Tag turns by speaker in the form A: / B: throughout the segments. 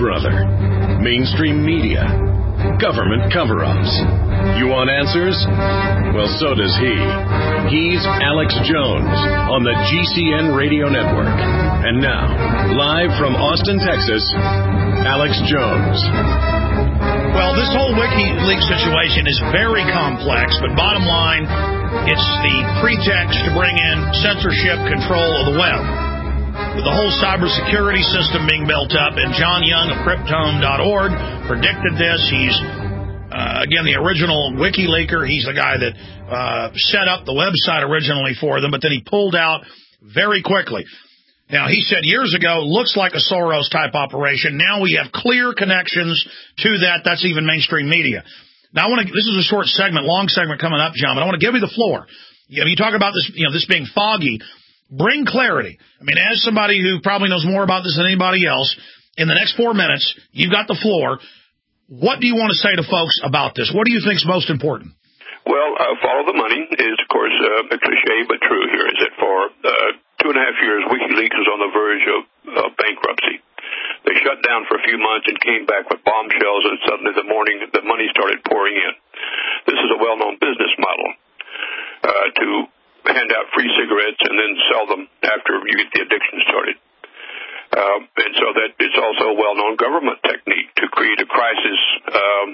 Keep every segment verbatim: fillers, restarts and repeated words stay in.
A: brother. Mainstream media. Government cover-ups. You want answers? Well, so does he. He's Alex Jones on the G C N Radio Network. And now, live from Austin, Texas, Alex Jones.
B: Well, this whole WikiLeaks situation is very complex, but bottom line, it's the pretext to bring in censorship control of the web. With the whole cybersecurity system being built up, and John Young of Cryptome dot org predicted this. He's, uh, again, the original WikiLeaker. He's the guy that uh, set up the website originally for them, but then he pulled out very quickly. Now, he said years ago, looks like a Soros-type operation. Now we have clear connections to that. That's even mainstream media. Now, I want to. This is a short segment, long segment coming up, John, but I want to give you the floor. You know, you talk about this, you know, this being foggy. Bring clarity. I mean, as somebody who probably knows more about this than anybody else, in the next four minutes, you've got the floor. What do you want to say to folks about this? What do you think is most important?
C: Well, uh, follow the money is, of course, uh, a cliche, but true here. Is that for uh, two and a half years, WikiLeaks was on the verge of uh, bankruptcy. They shut down for a few months and came back with bombshells, and suddenly the morning the money started pouring in. This is a well-known business model uh, to hand out free cigarettes and then sell them after you get the addiction started. Uh, and so that it's also a well-known government technique to create a crisis, um,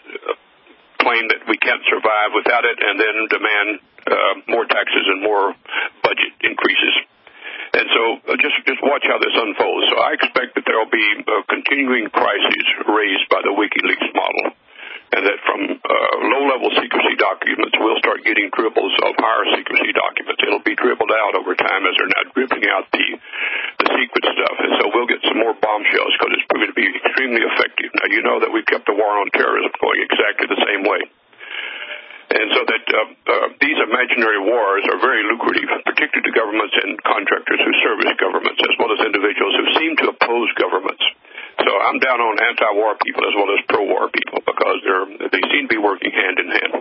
C: claim that we can't survive without it, and then demand uh, more taxes and more budget increases. And so uh, just just watch how this unfolds. So I expect that there will be a continuing crises raised by the WikiLeaks model, and that from uh, low-level secrecy documents, we'll start getting dribbles of higher secrecy documents. It'll be dribbled out over time as they're not dribbling out the, the secret stuff. And so we'll get some more bombshells because it's proving to be extremely effective. Now, you know that we've kept the war on terrorism going exactly the same way. And so that uh, uh, these imaginary wars are very lucrative, particularly to governments and contractors who service governments, as well as individuals who seem to oppose governments. So I'm down on anti-war people as well as pro-war people because they're they seem to be working hand in hand.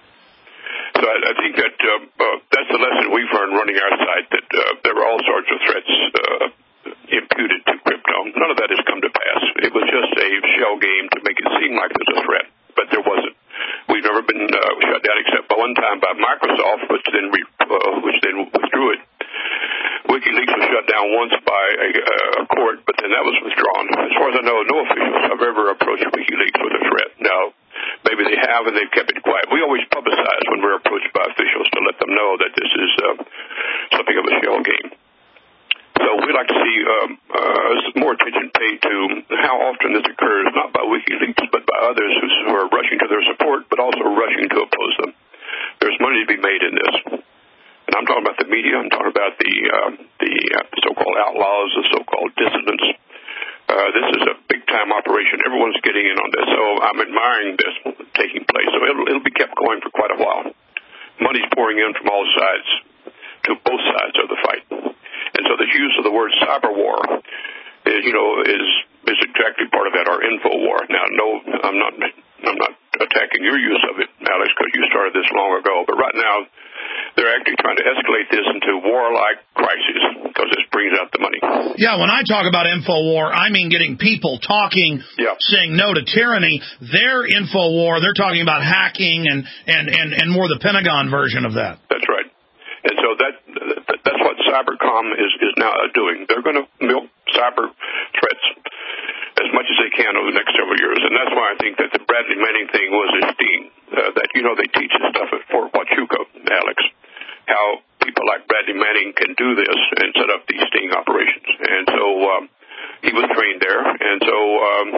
C: So I, I think that uh, uh, that's the lesson we've learned running our site, that uh, there were all sorts of threats uh, imputed to Cryptome. None of that has come to pass. It was just a shell game to make it seem like there's a threat, but there wasn't. We've never been uh, shut down except by one time by Microsoft, which then re, uh, which then withdrew it. WikiLeaks was shut down once by a, a court, but then that was withdrawn. As far as I know, no officials have ever approached WikiLeaks with a threat. Now, maybe they have, and they've kept it quiet. We always publicize when we're approached by officials to let them know that this is uh, something of a shell game. So we'd like to see um, uh, more attention paid to how often this occurs, not by WikiLeaks, but by others who are rushing to their support, but also rushing to oppose them. There's money to be made in this. And I'm talking about the media. I'm talking about the uh, the uh, so-called outlaws, the so-called dissidents. Uh, this is a big-time operation. Everyone's getting in on this. So I'm admiring this taking place. So it'll, it'll be kept going for quite a while. Money's pouring in from all sides, to both sides of the fight. And so the use of the word cyber war is, you know, is is exactly part of that, our info war. Now, no, I'm not I'm not attacking your use of it, Alex, because you started this long ago. But right now, they're actually trying to escalate this into war-like crisis because this brings out the money.
B: Yeah, when I talk about info war, I mean getting people talking, yeah. saying no to tyranny. Their info war, they're talking about hacking and, and, and, and more the Pentagon version of that.
C: That's right. And so that, that that's what Cybercom is, is now doing. They're going to milk cyber threats as much as they can over the next several years. And that's why I think that the Bradley Manning thing was a sting. Uh, that, you know, they teach this stuff at Fort Huachuca, Alex, how people like Bradley Manning can do this and set up these sting operations. And so um, he was trained there. And so um,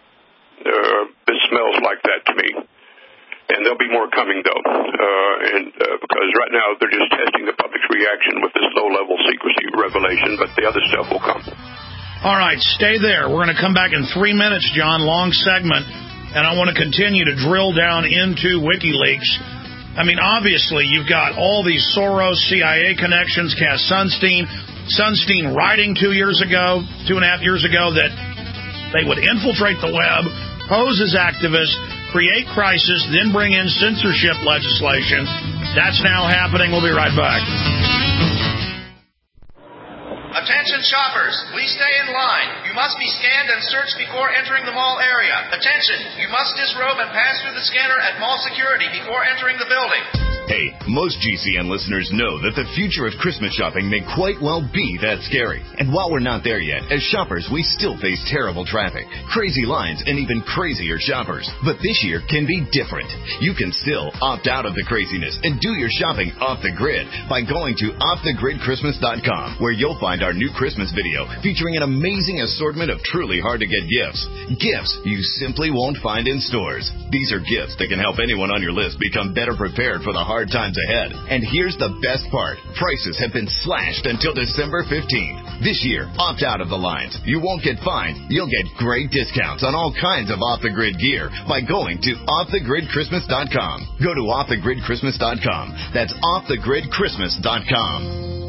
C: uh, this smells like that to me. And there'll be more coming, though, uh, and uh, because right now they're just testing the public's reaction with this low-level secrecy revelation, but the other stuff will come.
B: All right, stay there. We're going to come back in three minutes, John, long segment, and I want to continue to drill down into WikiLeaks. I mean, obviously, you've got all these Soros, C I A connections, Cass Sunstein, Sunstein writing two years ago, two and a half years ago, that they would infiltrate the web, pose as activists, create crisis, then bring in censorship legislation. That's now happening. We'll be right back.
D: Attention shoppers, please stay in line. You must be scanned and searched before entering the mall area. Attention, you must disrobe and pass through the scanner at mall security before entering the building.
E: Hey, most G C N listeners know that the future of Christmas shopping may quite well be that scary. And while we're not there yet, as shoppers, we still face terrible traffic, crazy lines, and even crazier shoppers. But this year can be different. You can still opt out of the craziness and do your shopping off the grid by going to off the grid christmas dot com, where you'll find our new Christmas video featuring an amazing assortment of truly hard-to-get gifts. Gifts you simply won't find in stores. These are gifts that can help anyone on your list become better prepared for the hard times ahead. And here's the best part. Prices have been slashed until December fifteenth. This year, opt out of the lines. You won't get fined. You'll get great discounts on all kinds of off-the-grid gear by going to off the grid christmas dot com. Go to off the grid christmas dot com. That's off the grid christmas dot com.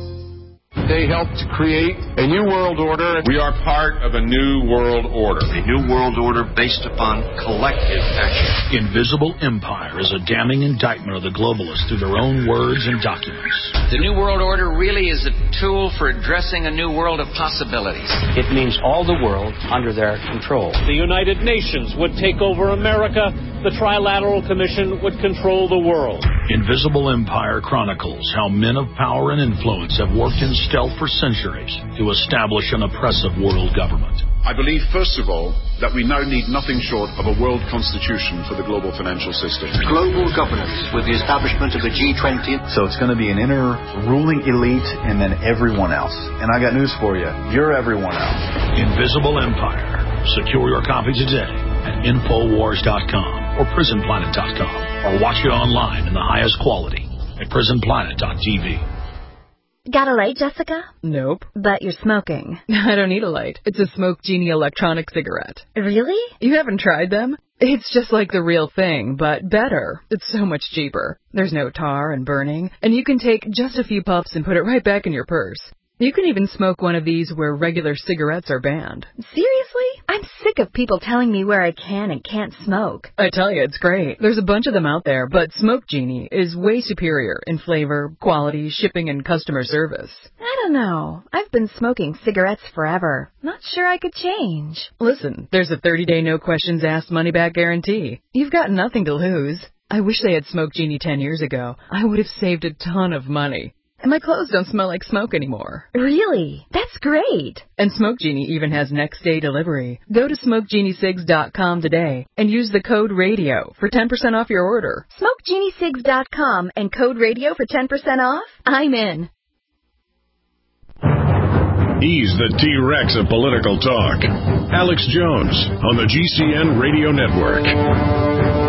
F: They helped to create a new world order. We are part of a new world order.
G: A new world order based upon collective action.
B: Invisible Empire is a damning indictment of the globalists through their own words and documents.
G: The new world order really is a tool for addressing a new world of possibilities.
H: It means all the world under their control.
I: The United Nations would take over America. The Trilateral Commission would control the world.
B: Invisible Empire chronicles how men of power and influence have worked in stealth for centuries to establish an oppressive world government.
J: I believe, first of all, that we now need nothing short of a world constitution for the global financial system.
K: Global governance with the establishment of the G twenty.
L: So it's going to be an inner ruling elite and then everyone else. And I got news for you. You're everyone else.
B: Invisible Empire. Secure your copy today at infowars dot com or prison planet dot com, or watch it online in the highest quality at prison planet dot t v.
M: Got a light, Jessica?
N: Nope.
M: But you're smoking.
N: I don't need a light. It's a Smoke Genie electronic cigarette.
M: Really?
N: You haven't tried them? It's just like the real thing, but better. It's so much cheaper. There's no tar and burning, and you can take just a few puffs and put it right back in your purse. You can even smoke one of these where regular cigarettes are banned.
M: Seriously? I'm sick of people telling me where I can and can't smoke.
N: I tell you, it's great. There's a bunch of them out there, but Smoke Genie is way superior in flavor, quality, shipping, and customer service.
M: I don't know. I've been smoking cigarettes forever. Not sure I could change.
N: Listen, there's a thirty-day no-questions-asked money-back guarantee. You've got nothing to lose. I wish they had Smoke Genie ten years ago. I would have saved a ton of money. And my clothes don't smell like smoke anymore.
M: Really? That's great.
N: And Smoke Genie even has next-day delivery. Go to smoke genie cigs dot com today and use the code RADIO for ten percent off your order.
M: smoke genie cigs dot com and code RADIO for ten percent off? I'm in.
A: He's the T-Rex of political talk. Alex Jones on the G C N Radio Network.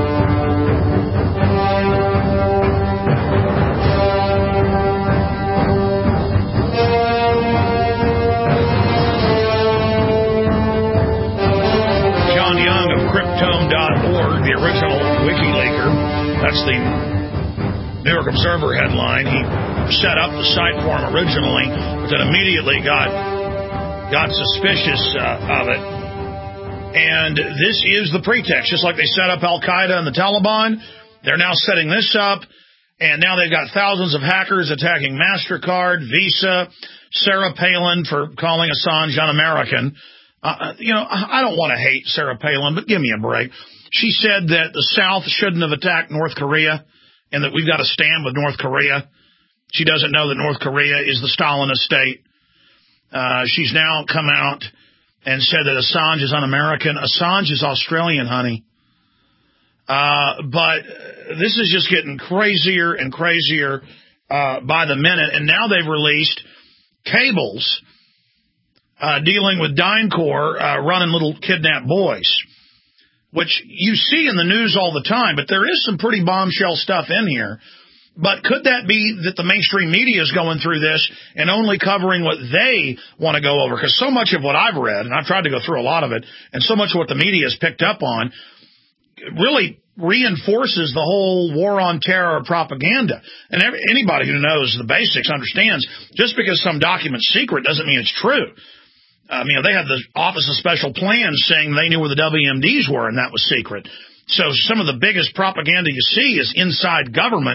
B: The original WikiLeaker. That's the New York Observer headline. He set up the site for him originally, but then immediately got got suspicious uh, of it. And this is the pretext. Just like they set up Al-Qaeda and the Taliban, they're now setting this up, and now they've got thousands of hackers attacking MasterCard, Visa, Sarah Palin for calling Assange un-American. Uh, you know, I don't want to hate Sarah Palin, but give me a break. She said that the South shouldn't have attacked North Korea and that we've got to stand with North Korea. She doesn't know that North Korea is the Stalinist state. Uh, she's now come out and said that Assange is un-American. Assange is Australian, honey. Uh, but this is just getting crazier and crazier uh, by the minute. And now they've released cables uh, dealing with DynCorp uh, running little kidnapped boys, which you see in the news all the time, but there is some pretty bombshell stuff in here. But could that be that the mainstream media is going through this and only covering what they want to go over? Because so much of what I've read, and I've tried to go through a lot of it, and so much of what the media has picked up on really reinforces the whole war on terror propaganda. And every, anybody who knows the basics understands just because some document's secret doesn't mean it's true. Um, you know, they had the Office of Special Plans saying they knew where the W M Ds were, and that was secret. So some of the biggest propaganda you see is inside government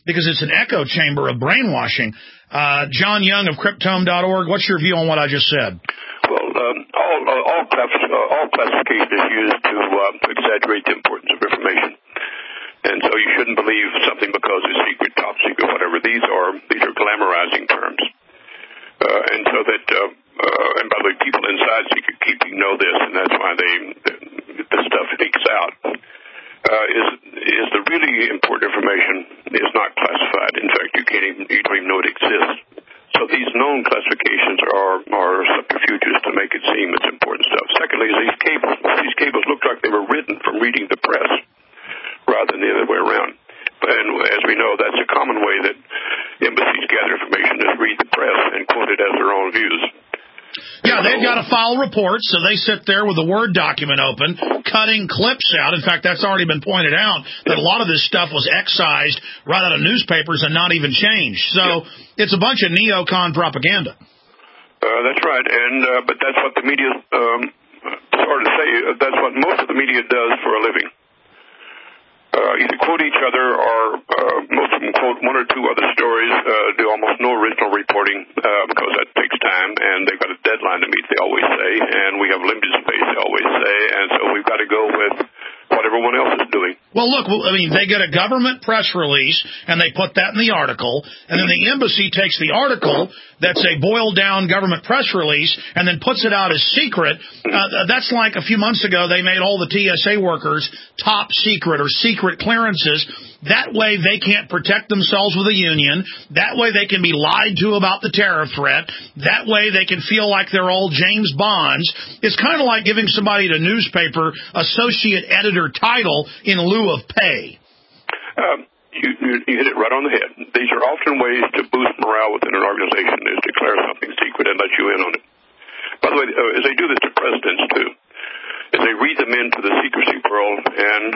B: because it's an echo chamber of brainwashing. Uh, John Young of Cryptome dot org, what's your view on what I just said?
C: Well, um, all, uh, all, class- uh, all classification is used to, uh, to exaggerate the importance of information. And so you shouldn't believe something because it's secret, top secret, whatever. These are these are glamorizing terms. Uh, and so that, uh, uh, and by the way, people inside secret keeping know this, and that's why they, this stuff leaks out. Uh, is is the really important information is not classified. In fact, you can't even you don't even know it exists. So these known classifications are are subterfuges to make it seem it's important stuff. Secondly, is these cables. These cables look like they were written from reading the press rather than the other way around. And as we know, that's a common way that embassies gather information is read the press and quote it as their own views.
B: Yeah, they've got to file reports, so they sit there with a Word document open, cutting clips out. In fact, that's already been pointed out, that a lot of this stuff was excised right out of newspapers and not even changed. So yeah. It's a bunch of neocon propaganda.
C: Uh, that's right, and uh, but that's what the media, um, sorry to say, that's what most of the media does for a living. Uh, either quote each other or uh, most of them quote one or two other stories, uh, do almost no original reporting uh, because that takes time, and they've got a deadline to meet, they always say, and we have limited space, they always say, and so we've got to go with what everyone else is doing.
B: Well, look, I mean, they get a government press release, and they put that in the article, and then the embassy takes the article that's a boiled-down government press release and then puts it out as secret. Uh, that's like a few months ago they made all the T S A workers top secret or secret clearances. That way they can't protect themselves with the union. That way they can be lied to about the terror threat. That way they can feel like they're all James Bonds. It's kind of like giving somebody at a newspaper associate editor title in lieu of pay.
C: Um, you, you, you hit it right on the head. These are often ways to boost morale within an organization, is declare something secret and let you in on it. By the way, uh, as they do this to presidents, too, as they read them into the secrecy world, and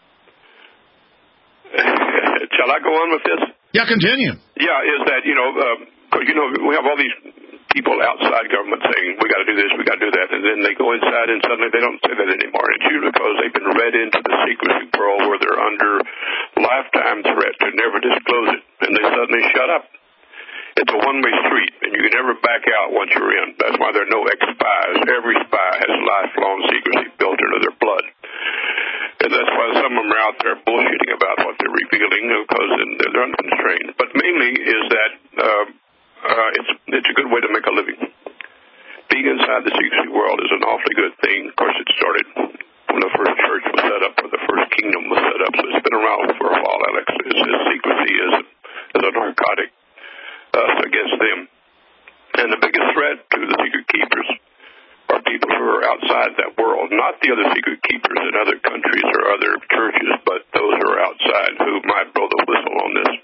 C: shall I go on with this?
B: Yeah, continue.
C: Yeah, is that, you know, uh, you know, we have all these people outside government saying, we got to do this, we got to do that, and then they go inside and suddenly they don't say that anymore. It's usually because they've been read into the secrecy world where they're under lifetime threat to never disclose it, and they suddenly shut up. It's a one-way street, and you can never back out once you're in. That's why there are no ex-spies. Every spy has lifelong secrecy built into their blood. And that's why some of them are out there bullshitting about what they're revealing because they're unconstrained. But mainly is that uh, uh, it's it's a good way to make a living. Being inside the secrecy world is an awfully good thing. Of course, it started when the first church was set up, or the first kingdom was set up. So it's been around for a while, Alex. It's, it's secrecy is a, is a narcotic uh, against them. And the biggest threat to the secret keepers are people who are outside that world, not the other secret keepers in other countries or other churches, but those who are outside who might blow the whistle on this.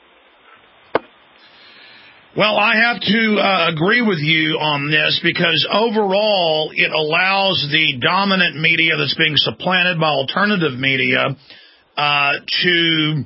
B: Well, I have to uh, agree with you on this because overall it allows the dominant media that's being supplanted by alternative media uh, to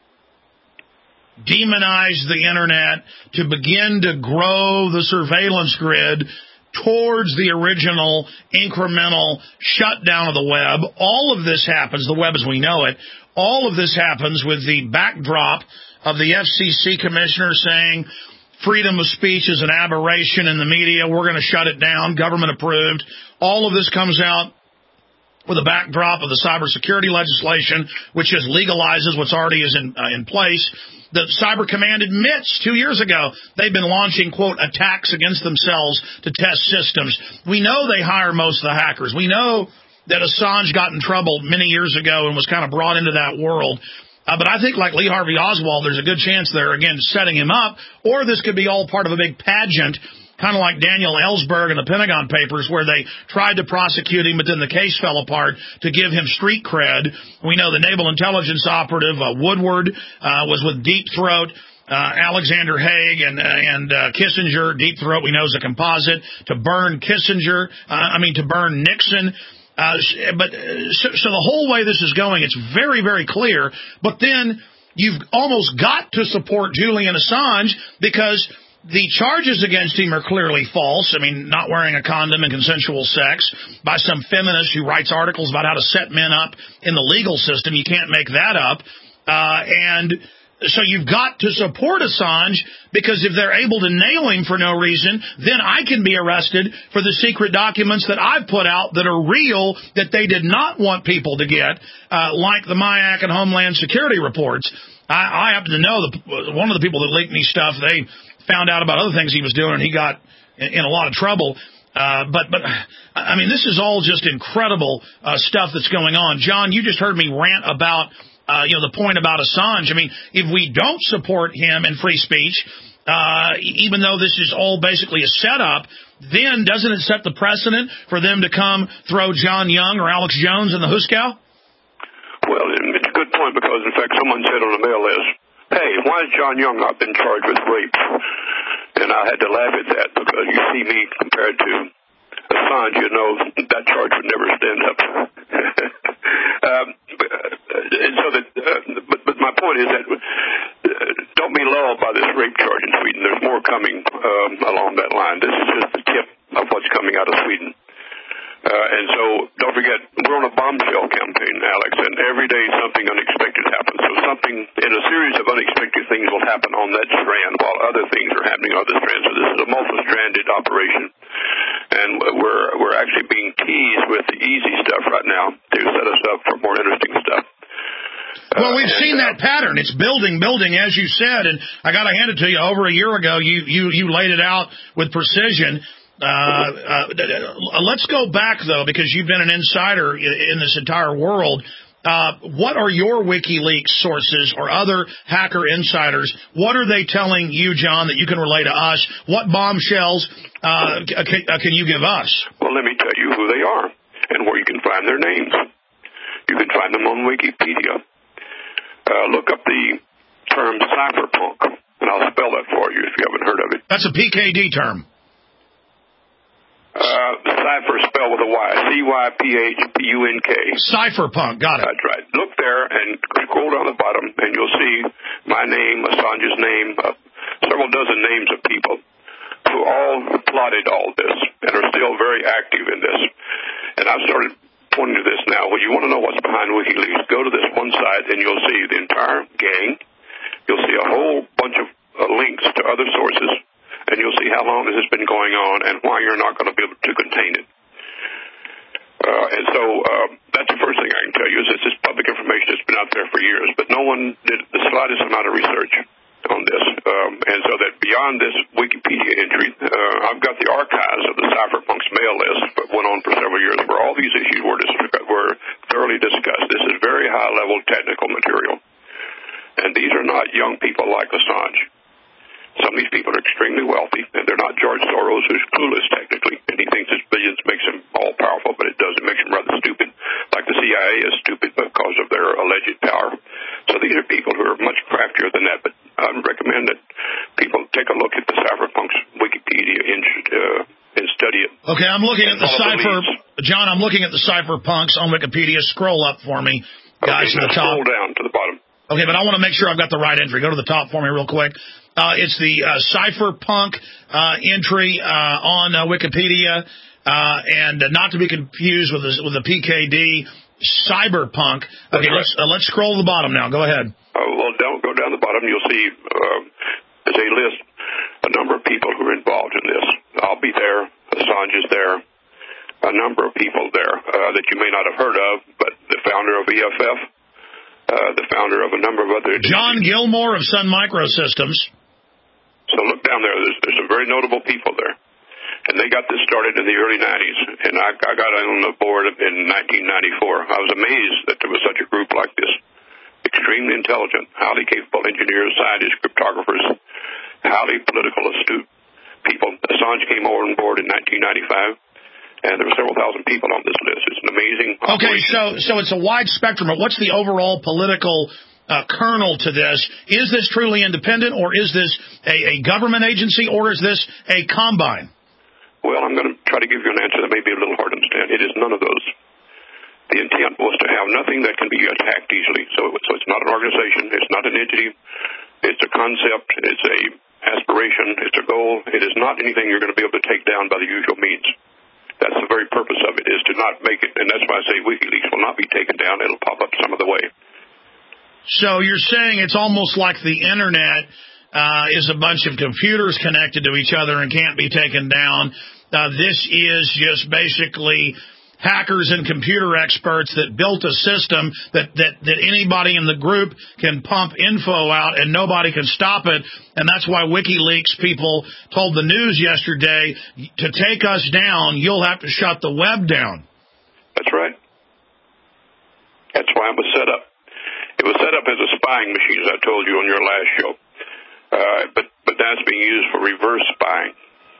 B: demonize the internet, to begin to grow the surveillance grid towards the original incremental shutdown of the web. All of this happens, the web as we know it, all of this happens with the backdrop of the F C C commissioner saying freedom of speech is an aberration in the media, we're going to shut it down, government approved. All of this comes out with a backdrop of the cybersecurity legislation, which just legalizes what's already is in, uh, in place. The Cyber Command admits two years ago they've been launching, quote, attacks against themselves to test systems. We know they hire most of the hackers. We know that Assange got in trouble many years ago and was kind of brought into that world. Uh, but I think like Lee Harvey Oswald, there's a good chance they're, again, setting him up, or this could be all part of a big pageant, kind of like Daniel Ellsberg and the Pentagon Papers, where they tried to prosecute him, but then the case fell apart to give him street cred. We know the Naval Intelligence operative, uh, Woodward, uh, was with Deep Throat. Uh, Alexander Haig and, uh, and, uh, Kissinger. Deep Throat, we know, is a composite to burn Kissinger, uh, I mean, to burn Nixon. Uh, but, uh, so, so the whole way this is going, it's very, very clear. But then you've almost got to support Julian Assange because the charges against him are clearly false. I mean, not wearing a condom and consensual sex by some feminist who writes articles about how to set men up in the legal system. You can't make that up. Uh, and so you've got to support Assange, because if they're able to nail him for no reason, then I can be arrested for the secret documents that I've put out that are real, that they did not want people to get, uh, like the MIAC and Homeland Security reports. I, I happen to know the, one of the people that leaked me stuff, they found out about other things he was doing, and he got in, in a lot of trouble. Uh, but, but, I mean, this is all just incredible uh, stuff that's going on. John, you just heard me rant about Uh, you know, the point about Assange. I mean, if we don't support him in free speech, uh, even though this is all basically a setup, then doesn't it set the precedent for them to come throw John Young or Alex Jones in the hoosegow?
C: Well, it's a good point, because, in fact, someone said on the mail list, hey, why has John Young not been charged with rape? And I had to laugh at that, because you see me compared to Assange, you know, that charge would never stand up. um, and so that, uh, but, but my point is that uh, don't be lulled by this rape charge in Sweden. There's more coming um, along that line. This is just the tip of what's coming out of Sweden. Uh, and so don't forget, we're on a bombshell campaign, Alex, and every day something unexpected happens. So something in a series of unexpected things will happen on that strand while other things are happening on other strands. So this is a multi-stranded operation. And we're we're actually being teased with the easy stuff right now to set us up for more interesting stuff.
B: Well, we've uh, seen that pattern. It's building, building, as you said. And I got to hand it to you. Over a year ago, you you you laid it out with precision. Uh, uh, let's go back, though, because you've been an insider in this entire world. Uh, what are your WikiLeaks sources or other hacker insiders? What are they telling you, John, that you can relay to us? What bombshells uh, can, uh, can you give us?
C: Well, let me tell you who they are and where you can find their names. You can find them on Wikipedia. Uh, look up the term cypherpunk, and I'll spell that for you if you haven't heard of it.
B: That's a P K D term.
C: Uh, cipher spelled with a Y. C Y P H P U N K.
B: Cypherpunk, got it.
C: That's right. Look there and scroll down the bottom, and you'll see my name, Assange's name, uh, several dozen names of people who all plotted all this and are still very active in this. And I've started pointing to this now. When you want to know what's behind WikiLeaks, go to this one site, and you'll see the entire gang. You'll see a whole bunch of uh, links to other sources. And you'll see how long this has been going on and why you're not going to be able to contain it. Uh, and so uh, that's the first thing I can tell you is this is public information that's been out there for years, but no one did the slightest amount of research on this. Um, and so that beyond this Wikipedia entry, uh, I've got the archives of the cypherpunks mail list that went on for several years where all these issues were, dis- were thoroughly discussed. This is very high-level technical material. And these are not young people like Assange. Some of these people are extremely wealthy, and they're not George Soros, who's clueless technically, and he thinks his billions makes him all-powerful, but it does. It makes him rather stupid, like the C I A is stupid because of their alleged power. So these are people who are much craftier than that, but I recommend that people take a look at the cypherpunks Wikipedia and, uh, and study it.
B: Okay, I'm looking at the cipher. John, I'm looking at the cypherpunks on Wikipedia. Scroll up for me, guys,
C: okay,
B: to the top.
C: Scroll down to the bottom.
B: Okay, but I want to make sure I've got the right entry. Go to the top for me real quick. Uh, it's the uh, cypherpunk uh, entry uh, on uh, Wikipedia, uh, and uh, not to be confused with the, with the P K D cyberpunk. Okay, right. let's uh, let's scroll to the bottom now. Go ahead.
C: Uh, well, don't go down the bottom. You'll see uh, there's a list, a number of people who are involved in this. I'll be there. Assange is there. A number of people there uh, that you may not have heard of, but the founder of E F F, uh, the founder of a number of other...
B: John Gilmore of Sun Microsystems.
C: So look down there. There's, there's some very notable people there. And they got this started in the early nineties. And I, I got on the board in nineteen ninety-four. I was amazed that there was such a group like this. Extremely intelligent, highly capable engineers, scientists, cryptographers, highly political, astute people. Assange came on board in nineteen ninety-five. And there were several thousand people on this list. It's an amazing operation.
B: Okay, so so it's a wide spectrum. But what's the overall political uh, kernel to this? Is this truly independent, or is this a, a government agency, or is this a combine?
C: Well, I'm going to try to give you an answer that may be a little hard to understand. It is none of those. The intent was to have nothing that can be attacked easily. So, so it's not an organization. It's not an entity. It's a concept. It's a aspiration. It's a goal. It is not anything you're going to be able to take down by the usual means. That's the very purpose of it, is to not make it, and that's why I say WikiLeaks will not be taken down. It'll pop up some other way.
B: So you're saying it's almost like the Internet uh, is a bunch of computers connected to each other and can't be taken down. Uh, this is just basically hackers and computer experts that built a system that, that, that anybody in the group can pump info out and nobody can stop it. And that's why WikiLeaks people told the news yesterday, to take us down, you'll have to shut the web down.
C: That's right. That's why it was set up. It was set up as a spying machine, as I told you on your last show. Uh, but, but that's being used for reverse spying.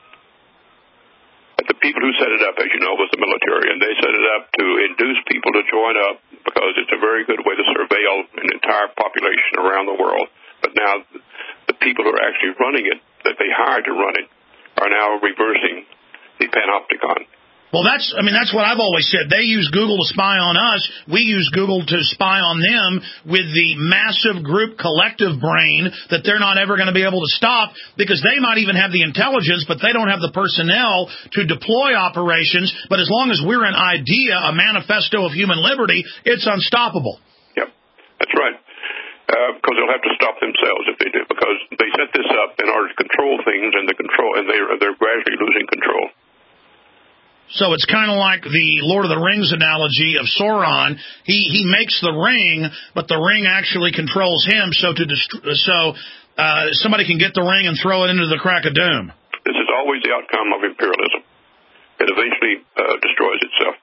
C: The people who set it up, as you know, was the military, and they set it up to induce people to join up because it's a very good way to surveil an entire population around the world. But now the people who are actually running it, that they hired to run it, are now reversing the panopticon.
B: Well, that's, I mean, that's what I've always said. They use Google to spy on us. We use Google to spy on them with the massive group collective brain that they're not ever going to be able to stop because they might even have the intelligence, but they don't have the personnel to deploy operations. But as long as we're an idea, a manifesto of human liberty, it's unstoppable.
C: Yep, that's right. Uh, because they'll have to stop themselves if they do, because they set this up in order to control things, and the control, and they're, they're gradually losing control.
B: So it's kind of like the Lord of the Rings analogy of Sauron. He he makes the ring, but the ring actually controls him. So to dist- so uh, somebody can get the ring and throw it into the crack of doom.
C: This is always the outcome of imperialism. It eventually uh, destroys itself.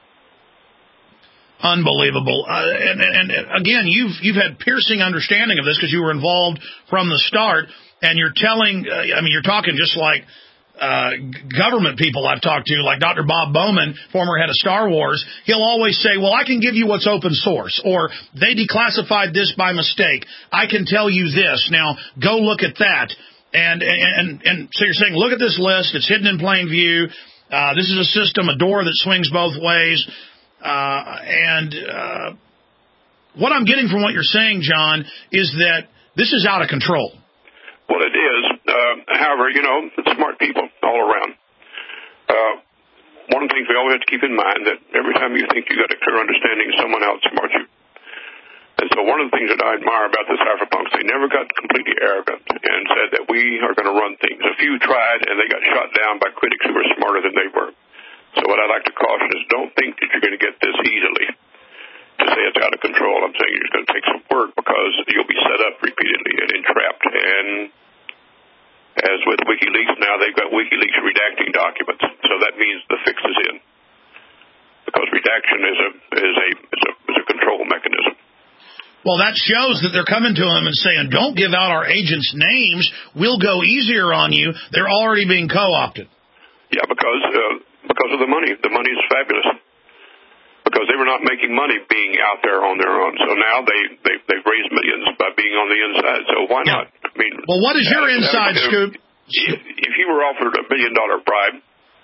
B: Unbelievable. Uh, and, and, and again, you've you've had piercing understanding of this because you were involved from the start, and you're telling. Uh, I mean, you're talking just like. Uh, government people I've talked to, like Doctor Bob Bowman, former head of Star Wars, he'll always say, well, I can give you what's open source, or they declassified this by mistake. I can tell you this. Now, go look at that. And, and, and so you're saying, look at this list. It's hidden in plain view. Uh, this is a system, a door that swings both ways. Uh, and uh, what I'm getting from what you're saying, John, is that this is out of control.
C: Well, it is. Uh, however, you know, it's smart people all around. Uh, one of the things we always have to keep in mind that every time you think you got a clear understanding, someone else smarts you. And so one of the things that I admire about the cypherpunks, they never got completely arrogant and said that we are going to run things. A few tried, and they got shot down by critics who were smarter than they were. So what I'd like to caution is don't think that you're going to get this easily. To say it's out of control, I'm saying it's going to take some work because you'll be set up repeatedly and entrapped. And as with WikiLeaks now, they've got WikiLeaks redacting documents, so that means the fix is in. Because redaction is a is a is a, is a control mechanism.
B: Well, that shows that they're coming to them and saying, "Don't give out our agents' names. We'll go easier on you." They're already being co-opted.
C: Yeah, because uh, because of the money. The money is fabulous. Because they were not making money being out there on their own. So now they, they, they've raised millions by being on the inside. So why
B: yeah.
C: not? I mean,
B: well, what is your uh, inside
C: if,
B: scoop?
C: If, if you were offered a million-dollar bribe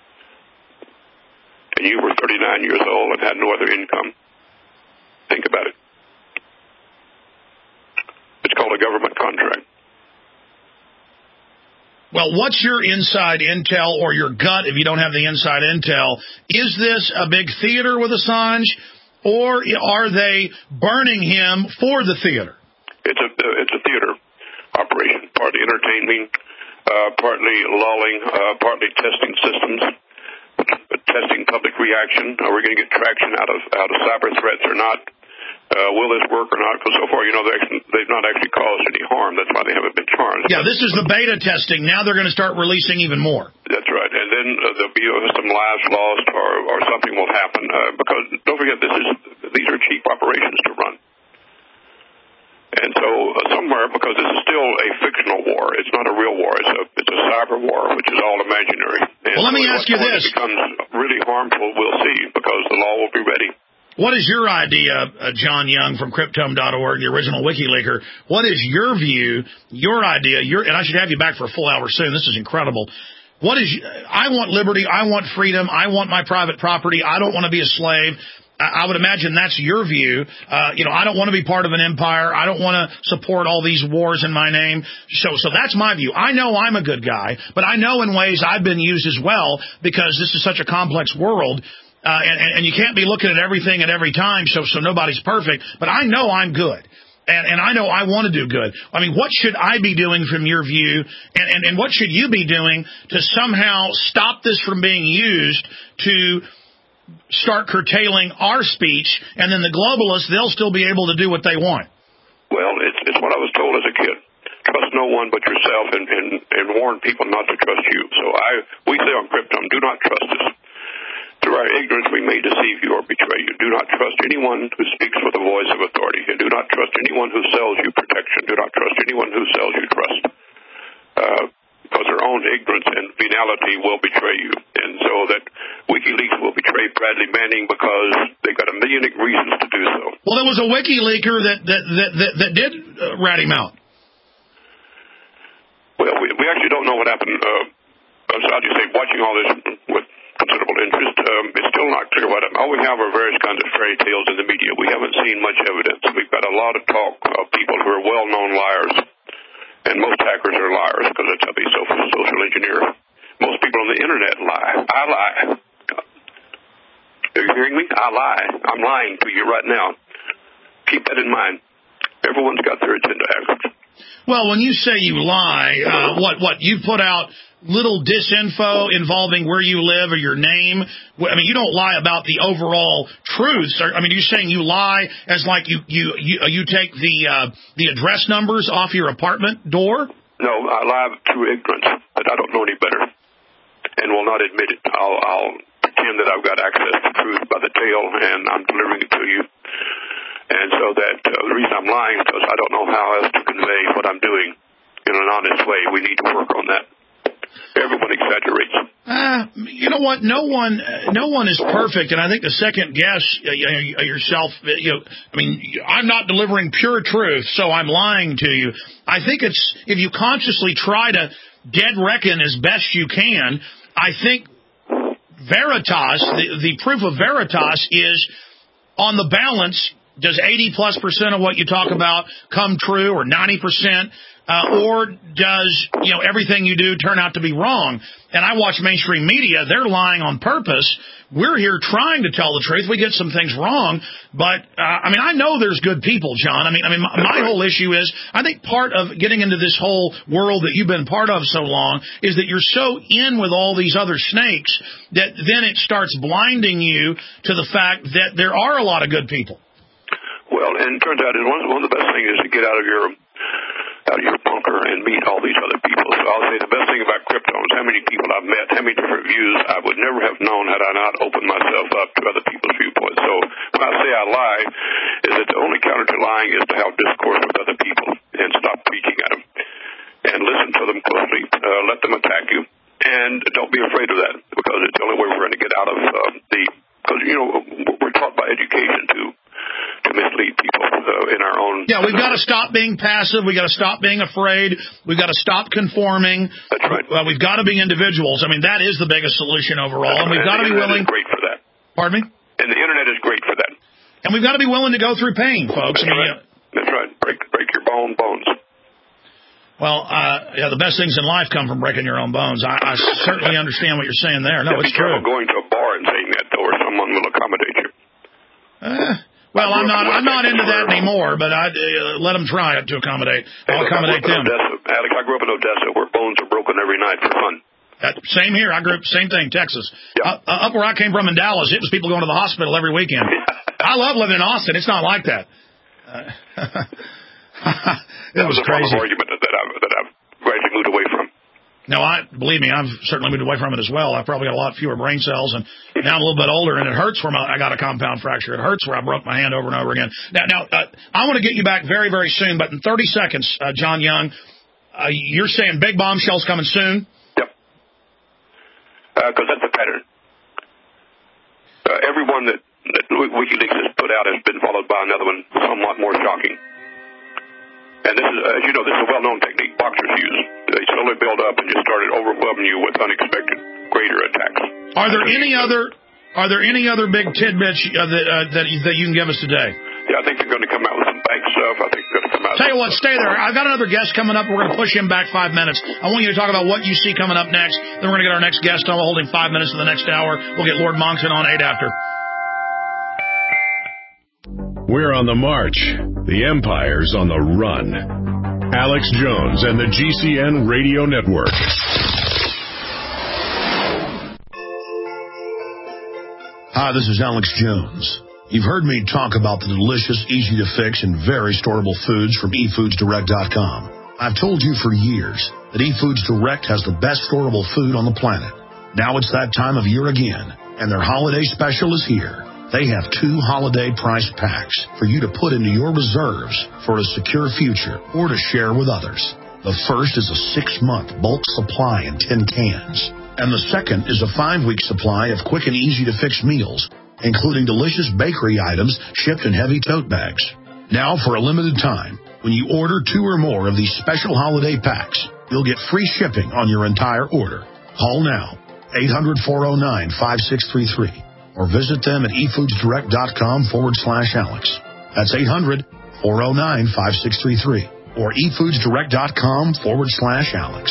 C: and you were thirty-nine years old and had no other income, think about it. It's called a government contract.
B: Well, what's your inside intel or your gut if you don't have the inside intel? Is this a big theater with Assange, or are they burning him for the theater?
C: It's a it's a theater operation, partly entertaining, uh, partly lulling, uh, partly testing systems, testing public reaction. Are we going to get traction out of out of cyber threats or not? Uh, will this work or not? Because so far, you know, they actually, they've not actually caused any harm. That's why they haven't been charged.
B: Yeah, this is the beta testing. Now they're going to start releasing even more.
C: That's right. And then uh, there'll be uh, some lives lost or, or something will happen. Uh, because don't forget, this is these are cheap operations to run. And so uh, somewhere, because this is still a fictional war, it's not a real war. It's a it's a cyber war, which is all imaginary. And
B: well, let me
C: so
B: ask you this.
C: When it becomes really harmful, we'll see, because the law will be ready.
B: What is your idea, uh, John Young from Cryptome dot org, the original WikiLeaker? What is your view, your idea, your, and I should have you back for a full hour soon. This is incredible. What is, I want liberty. I want freedom. I want my private property. I don't want to be a slave. I, I would imagine that's your view. Uh, you know, I don't want to be part of an empire. I don't want to support all these wars in my name. So, so that's my view. I know I'm a good guy, but I know in ways I've been used as well, because this is such a complex world. Uh, and, and you can't be looking at everything at every time, so so nobody's perfect. But I know I'm good. And, and I know I want to do good. I mean, what should I be doing from your view, and, and, and what should you be doing to somehow stop this from being used to start curtailing our speech, and then the globalists, they'll still be able to do what they want?
C: Well, it's, it's what I was told as a kid. Trust no one but yourself, and, and, and warn people not to trust you. So I, we say on Krypton, do not trust us. Through our ignorance, we may deceive you or betray you. Do not trust anyone who speaks with the voice of authority. And do not trust anyone who sells you protection. Do not trust anyone who sells you trust. Uh, because their own ignorance and venality will betray you. And so that WikiLeaks will betray Bradley Manning because they've got a million reasons to do so.
B: Well, there was a WikiLeaker that, that, that, that, that did uh, rat him out.
C: Well, we, we actually don't know what happened. Uh, I'll just say, watching all this with considerable interest, um, it's still not clear what happened. All we have are various kinds of fairy tales in the media. We haven't seen much evidence. We've got a lot of talk of people who are well-known liars, and most hackers are liars because that's how they social engineer. Most people on the internet lie. I lie. Are you hearing me? I lie. I'm lying to you right now. Keep that in mind. Everyone's got their agenda, hackers.
B: Well, when you say you lie, uh, what, what, you put out little disinfo involving where you live or your name? I mean, you don't lie about the overall truths. I mean, you're saying you lie as like you, you, you, you take the, uh, the address numbers off your apartment door?
C: No, I lie through ignorance, that I don't know any better and will not admit it. I'll, I'll pretend that I've got access to truth by the tail and I'm delivering it to you. And so that uh, the reason I'm lying is because I don't know how else to convey what I'm doing in an honest way. We need to work on that. Everyone exaggerates.
B: Uh, you know what? No one, uh, no one is perfect, and I think the second guess uh, yourself. You know, I mean, I'm not delivering pure truth, so I'm lying to you. I think it's if you consciously try to dead reckon as best you can. I think Veritas, the, the proof of Veritas is on the balance. Does eighty plus percent of what you talk about come true, or ninety percent? Uh, or does, you know, everything you do turn out to be wrong? And I watch mainstream media. They're lying on purpose. We're here trying to tell the truth. We get some things wrong. But, uh, I mean, I know there's good people, John. I mean, I mean, my, my whole issue is, I think part of getting into this whole world that you've been part of so long is that you're so in with all these other snakes that then it starts blinding you to the fact that there are a lot of good people.
C: Well, and it turns out one, one of the best things is to get out of your out of your bunker and meet all these other people. So I'll say the best thing about Krypton is how many people I've met, how many different views I would never have known had I not opened myself up to other people's viewpoints. So when I say I lie, is that the only counter to lying is to have discourse with other people and stop preaching at them. And listen to them closely. Uh, let them attack you. And don't be afraid of that, because it's the only way we're going to get out of uh, the... Because, you know, we're taught by education to to mislead people uh, in our own...
B: Yeah, we've got to stop being passive. We've got to stop being afraid. We've got to stop conforming.
C: That's right.
B: Well, we've got to be individuals. I mean, that is the biggest solution overall.
C: That's
B: and we've
C: right.
B: got to be willing...
C: The internet is great for that.
B: Pardon me?
C: And the internet is great for that.
B: And we've got to be willing to go through pain, folks.
C: That's
B: I mean,
C: right. That's right. Break, break your own bones.
B: Well, uh, yeah, the best things in life come from breaking your own bones. I, I certainly understand what you're saying there. No,
C: yeah,
B: it's
C: be
B: true.
C: Going to a bar and saying that, though, or someone will accommodate you.
B: Uh, well, I'm not. I'm not into that anymore. But I uh, let them try it to accommodate. I'll accommodate them.
C: Odessa. Alex, I grew up in Odessa, where bones are broken every night for fun.
B: That, same here. I grew up same thing, Texas. Yeah. Uh, up where I came from in Dallas, it was people going to the hospital every weekend. I love living in Austin. It's not like that. Uh, it
C: that
B: was,
C: was a
B: crazy.
C: argument that I've, that I've gradually moved away from.
B: No, I believe me, I've certainly moved away from it as well. I've probably got a lot fewer brain cells, and now I'm a little bit older, and it hurts where my, I got a compound fracture. It hurts where I broke my hand over and over again. Now, now uh, I want to get you back very, very soon, but in thirty seconds, uh, John Young, uh, you're saying big bombshells coming soon?
C: Yep. Because uh, that's the pattern. Uh, every one that, that WikiLeaks has put out has been followed by another one, somewhat more shocking. And this is, as you know, this is a well-known technique boxers use. They slowly build up and just started overwhelming you with unexpected, greater attacks.
B: Are there any other Are there any other big tidbits uh, that, uh, that that you can give us today?
C: Yeah, I think they're going to come out with some bank stuff. I think they're going to come out.
B: Tell you what, stay there. I've got another guest coming up. We're going to push him back five minutes. I want you to talk about what you see coming up next. Then we're going to get our next guest on. We'll hold him five minutes in the next hour. We'll get Lord Monckton on eight after.
A: We're on the march. The empire's on the run. Alex Jones and the G C N Radio Network.
B: Hi, this is Alex Jones. You've heard me talk about the delicious, easy-to-fix, and very storable foods from e foods direct dot com. I've told you for years that eFoods Direct has the best storable food on the planet. Now it's that time of year again, and their holiday special is here. They have two holiday price packs for you to put into your reserves for a secure future or to share with others. The first is a six-month bulk supply in tin cans, and the second is a five-week supply of quick and easy-to-fix meals, including delicious bakery items shipped in heavy tote bags. Now, for a limited time, when you order two or more of these special holiday packs, you'll get free shipping on your entire order. Call now, eight hundred, four oh nine, five six three three, or visit them at e foods direct dot com forward slash Alex. That's eight hundred, four oh nine, five six three three, or e foods direct dot com forward slash Alex.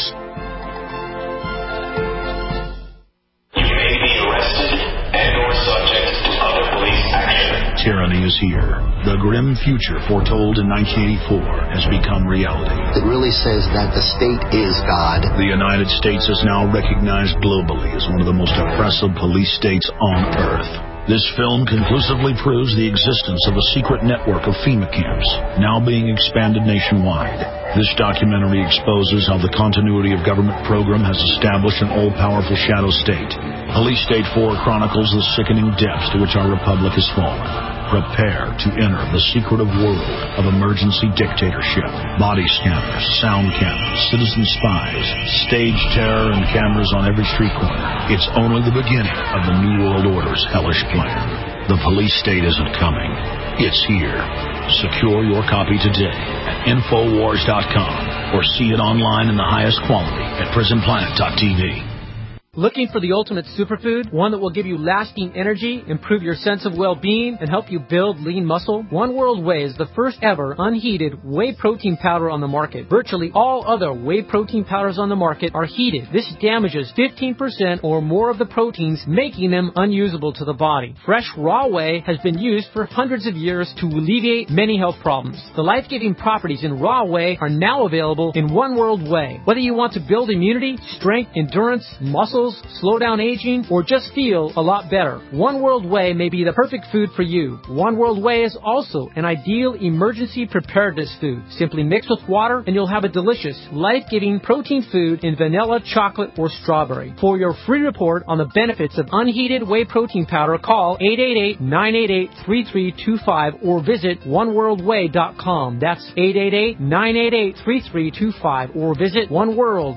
B: Tyranny is here. The grim future foretold in nineteen eighty-four has become reality.
O: It really says that the state is God.
B: The United States is now recognized globally as one of the most oppressive police states on earth. This film conclusively proves the existence of a secret network of FEMA camps, now being expanded nationwide. This documentary exposes how the continuity of government program has established an all-powerful shadow state. Police State four chronicles the sickening depths to which our republic has fallen. Prepare to enter the secretive world of emergency dictatorship. Body scanners, sound cameras, citizen spies, stage terror, and cameras on every street corner. It's only the beginning of the New World Order's hellish plan. The police state isn't coming. It's here. Secure your copy today at infowars dot com or see it online in the highest quality at prison planet dot t v.
P: Looking for the ultimate superfood? One that will give you lasting energy, improve your sense of well-being, and help you build lean muscle? One World Whey is the first ever unheated whey protein powder on the market. Virtually all other whey protein powders on the market are heated. This damages fifteen percent or more of the proteins, making them unusable to the body. Fresh raw whey has been used for hundreds of years to alleviate many health problems. The life-giving properties in raw whey are now available in One World Whey. Whether you want to build immunity, strength, endurance, muscle, slow down aging, or just feel a lot better, One World Whey may be the perfect food for you. One World Whey is also an ideal emergency preparedness food. Simply mix with water and you'll have a delicious, life-giving protein food in vanilla, chocolate, or strawberry. For your free report on the benefits of unheated whey protein powder, call eight eight eight, nine eight eight, three three two five or visit one world whey dot com. That's eight eight eight, nine eight eight, three three two five or visit one world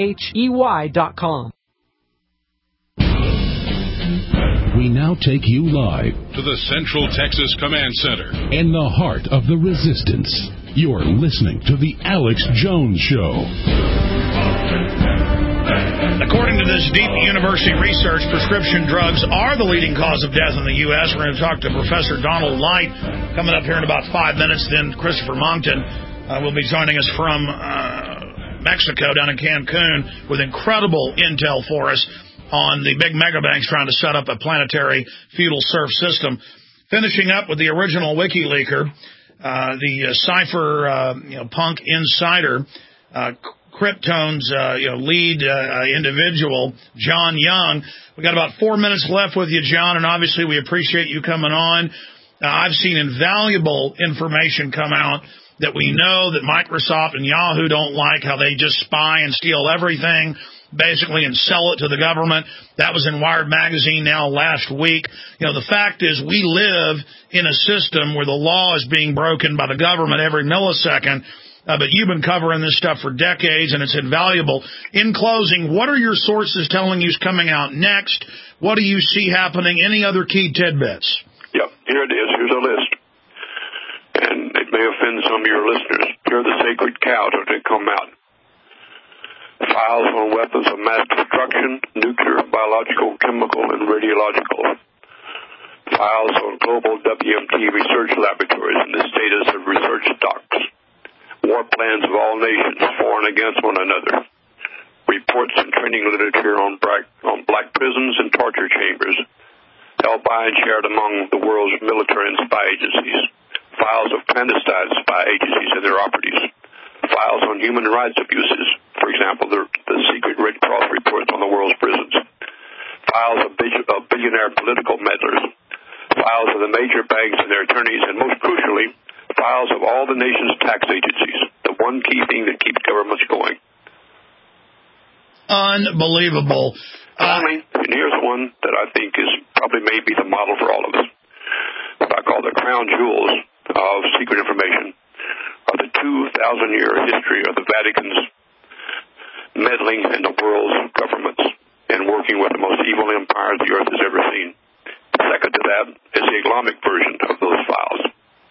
P: whey dot com.
Q: We now take you live
R: to the Central Texas Command Center
Q: in the heart of the resistance. You're listening to the Alex Jones Show.
B: According to this deep university research, prescription drugs are the leading cause of death in the U S We're going to talk to Professor Donald Light coming up here in about five minutes. Then Christopher Monkton uh, will be joining us from uh, Mexico down in Cancun with incredible intel for us on the big mega banks trying to set up a planetary feudal serf system. Finishing up with the original WikiLeaker, uh, the uh, cipher uh, you know, punk insider, uh, Kryptone's uh, you know, lead uh, individual, John Young. We got about four minutes left with you, John, and obviously we appreciate you coming on. Uh, I've seen invaluable information come out that we know that Microsoft and Yahoo don't like, how they just spy and steal everything, basically, and sell it to the government. That was in Wired Magazine now last week. You know, the fact is we live in a system where the law is being broken by the government every millisecond, uh, but you've been covering this stuff for decades, and it's invaluable. In closing, what are your sources telling you is coming out next? What do you see happening? Any other key tidbits?
C: Yep, here it is. Here's a list. And it may offend some of your listeners. Here are the sacred cows as they come out. Files on weapons of mass destruction, nuclear, biological, chemical, and radiological. Files on global W M T research laboratories and the status of research stocks. War plans of all nations, foreign against one another. Reports and training literature on black, on black prisons and torture chambers, held by and shared among the world's military and spy agencies. files of clandestine spy agencies and their operatives, files on human rights abuses, for example, the, the secret Red Cross reports on the world's prisons, files of, of billionaire political meddlers, files of the major banks and their attorneys, and most crucially, files of all the nation's tax agencies, the one key thing that keeps governments going.
B: Unbelievable.
C: Finally, uh, and here's one that I think is probably maybe the model for all of us. What I call the crown jewels of secret information are the two thousand year history of the Vatican's meddling in the world's governments and working with the most evil empires the earth has ever seen. Second to that is the Islamic version of those files.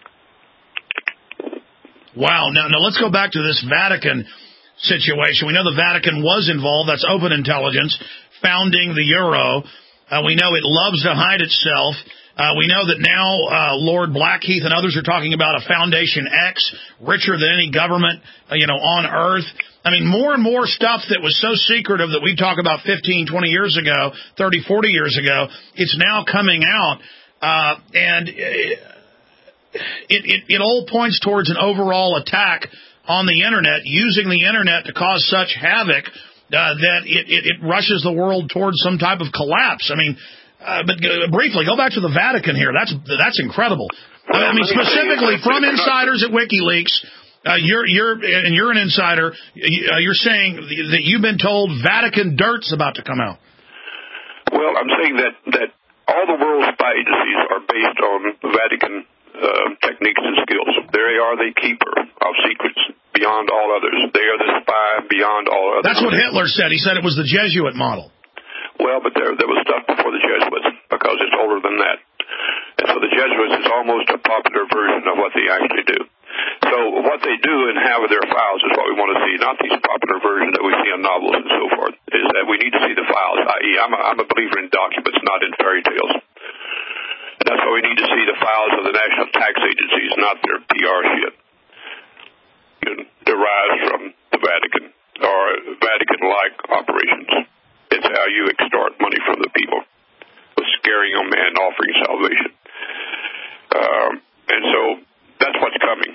B: Wow. Now, now let's go back to this Vatican situation. We know the Vatican was involved. That's open intelligence, founding the euro. Uh, we know it loves to hide itself. Uh, we know that now uh, Lord Blackheath and others are talking about a Foundation X, richer than any government, uh, you know, on Earth. I mean, more and more stuff that was so secretive that we talk about fifteen, twenty years ago, thirty, forty years ago, it's now coming out. Uh, and it, it, it all points towards an overall attack on the Internet, using the Internet to cause such havoc uh, that it, it, it rushes the world towards some type of collapse. I mean, uh, but uh, briefly, go back to the Vatican here. That's that's incredible. Well, I mean, specifically from insiders at WikiLeaks, uh, you're you're and you're an insider. You're saying that you've been told Vatican dirt's about to come out.
C: Well, I'm saying that that all the world's spy agencies are based on Vatican uh, techniques and skills. They are the keeper of secrets beyond all others. They are the spy beyond all others.
B: That's what Hitler said. He said it was the Jesuit model.
C: Well, but there there was stuff before the Jesuits, because it's older than that. And so the Jesuits is almost a popular version of what they actually do. So what they do and have in their files is what we want to see, not these popular versions that we see in novels and so forth, is that we need to see the files, that is I'm a, I'm a believer in documents, not in fairy tales. And that's why we need to see the files of the national tax agencies, not their P R shit, derives from the Vatican or Vatican-like operations. It's how you extort money from the people, scaring them and offering salvation. Um, and so that's what's coming.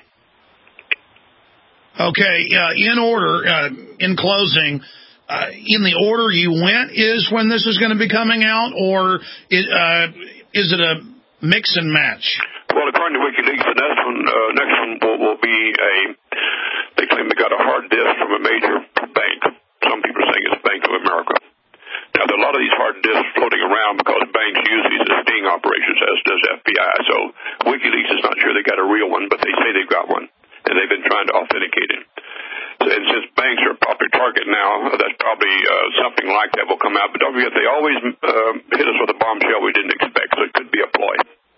B: Okay, uh, in order, uh, in closing, uh, in the order you went is when this is going to be coming out, or is, uh, is it a mix and match?
C: Well, according to WikiLeaks, the next one, uh, next one will, will be a, they claim they got a hard disk from a major bank. Some people are saying it's Bank of America. Now, there are a lot of these hard disks floating around because banks use these as sting operations, as does F B I. So WikiLeaks is not sure they got a real one, but they say they've got one, and they've been trying to authenticate it. And since banks are a popular target now, that's probably uh, something like that will come out. But don't forget, they always uh, hit us with a bombshell we didn't expect, so it could be a ploy.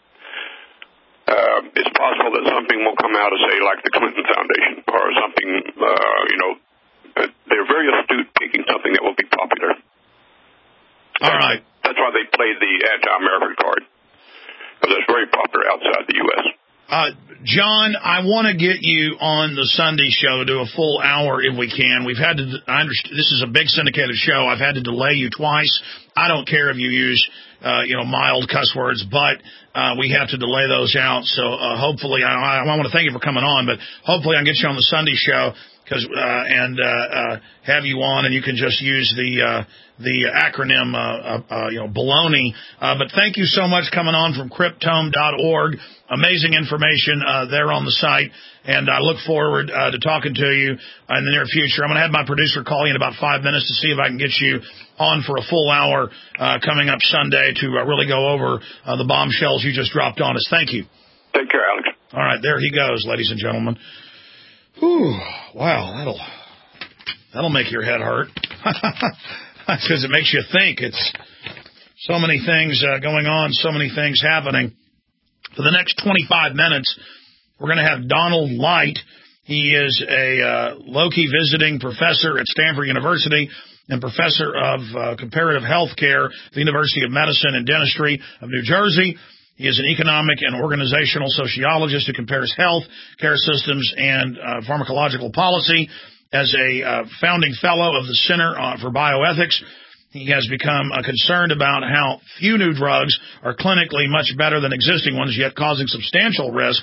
C: Uh, it's possible that something will come out of, say, like the Clinton Foundation or something, uh, you know, they're very astute picking something that will be popular.
B: All right.
C: That's why they played the anti-American card, because it's very popular outside the U S
B: Uh, John, I want to get you on the Sunday show to do a full hour if we can. We've had to, I understand, this is a big syndicated show. I've had to delay you twice. I don't care if you use, uh, you know, mild cuss words, but uh, we have to delay those out. So uh, hopefully, I, I want to thank you for coming on, but hopefully I can get you on the Sunday show. Because uh, and uh, uh, have you on, and you can just use the uh, the acronym, uh, uh, uh, you know, baloney. Uh, but thank you so much coming on from Cryptome dot org. Amazing information uh, there on the site, and I look forward uh, to talking to you in the near future. I'm going to have my producer call you in about five minutes to see if I can get you on for a full hour uh, coming up Sunday to uh, really go over uh, the bombshells you just dropped on us. Thank you.
C: Take care, Alex.
B: All right, there he goes, ladies and gentlemen. Whew, wow, that'll that'll make your head hurt, because it makes you think. It's so many things uh, going on, so many things happening. For the next twenty-five minutes, we're going to have Donald Light. He is a uh, low-key visiting professor at Stanford University and professor of uh, comparative health care at the University of Medicine and Dentistry of New Jersey. He is an economic and organizational sociologist who compares health care systems and uh, pharmacological policy. As a uh, founding fellow of the Center uh, for Bioethics, he has become uh, concerned about how few new drugs are clinically much better than existing ones, yet causing substantial risk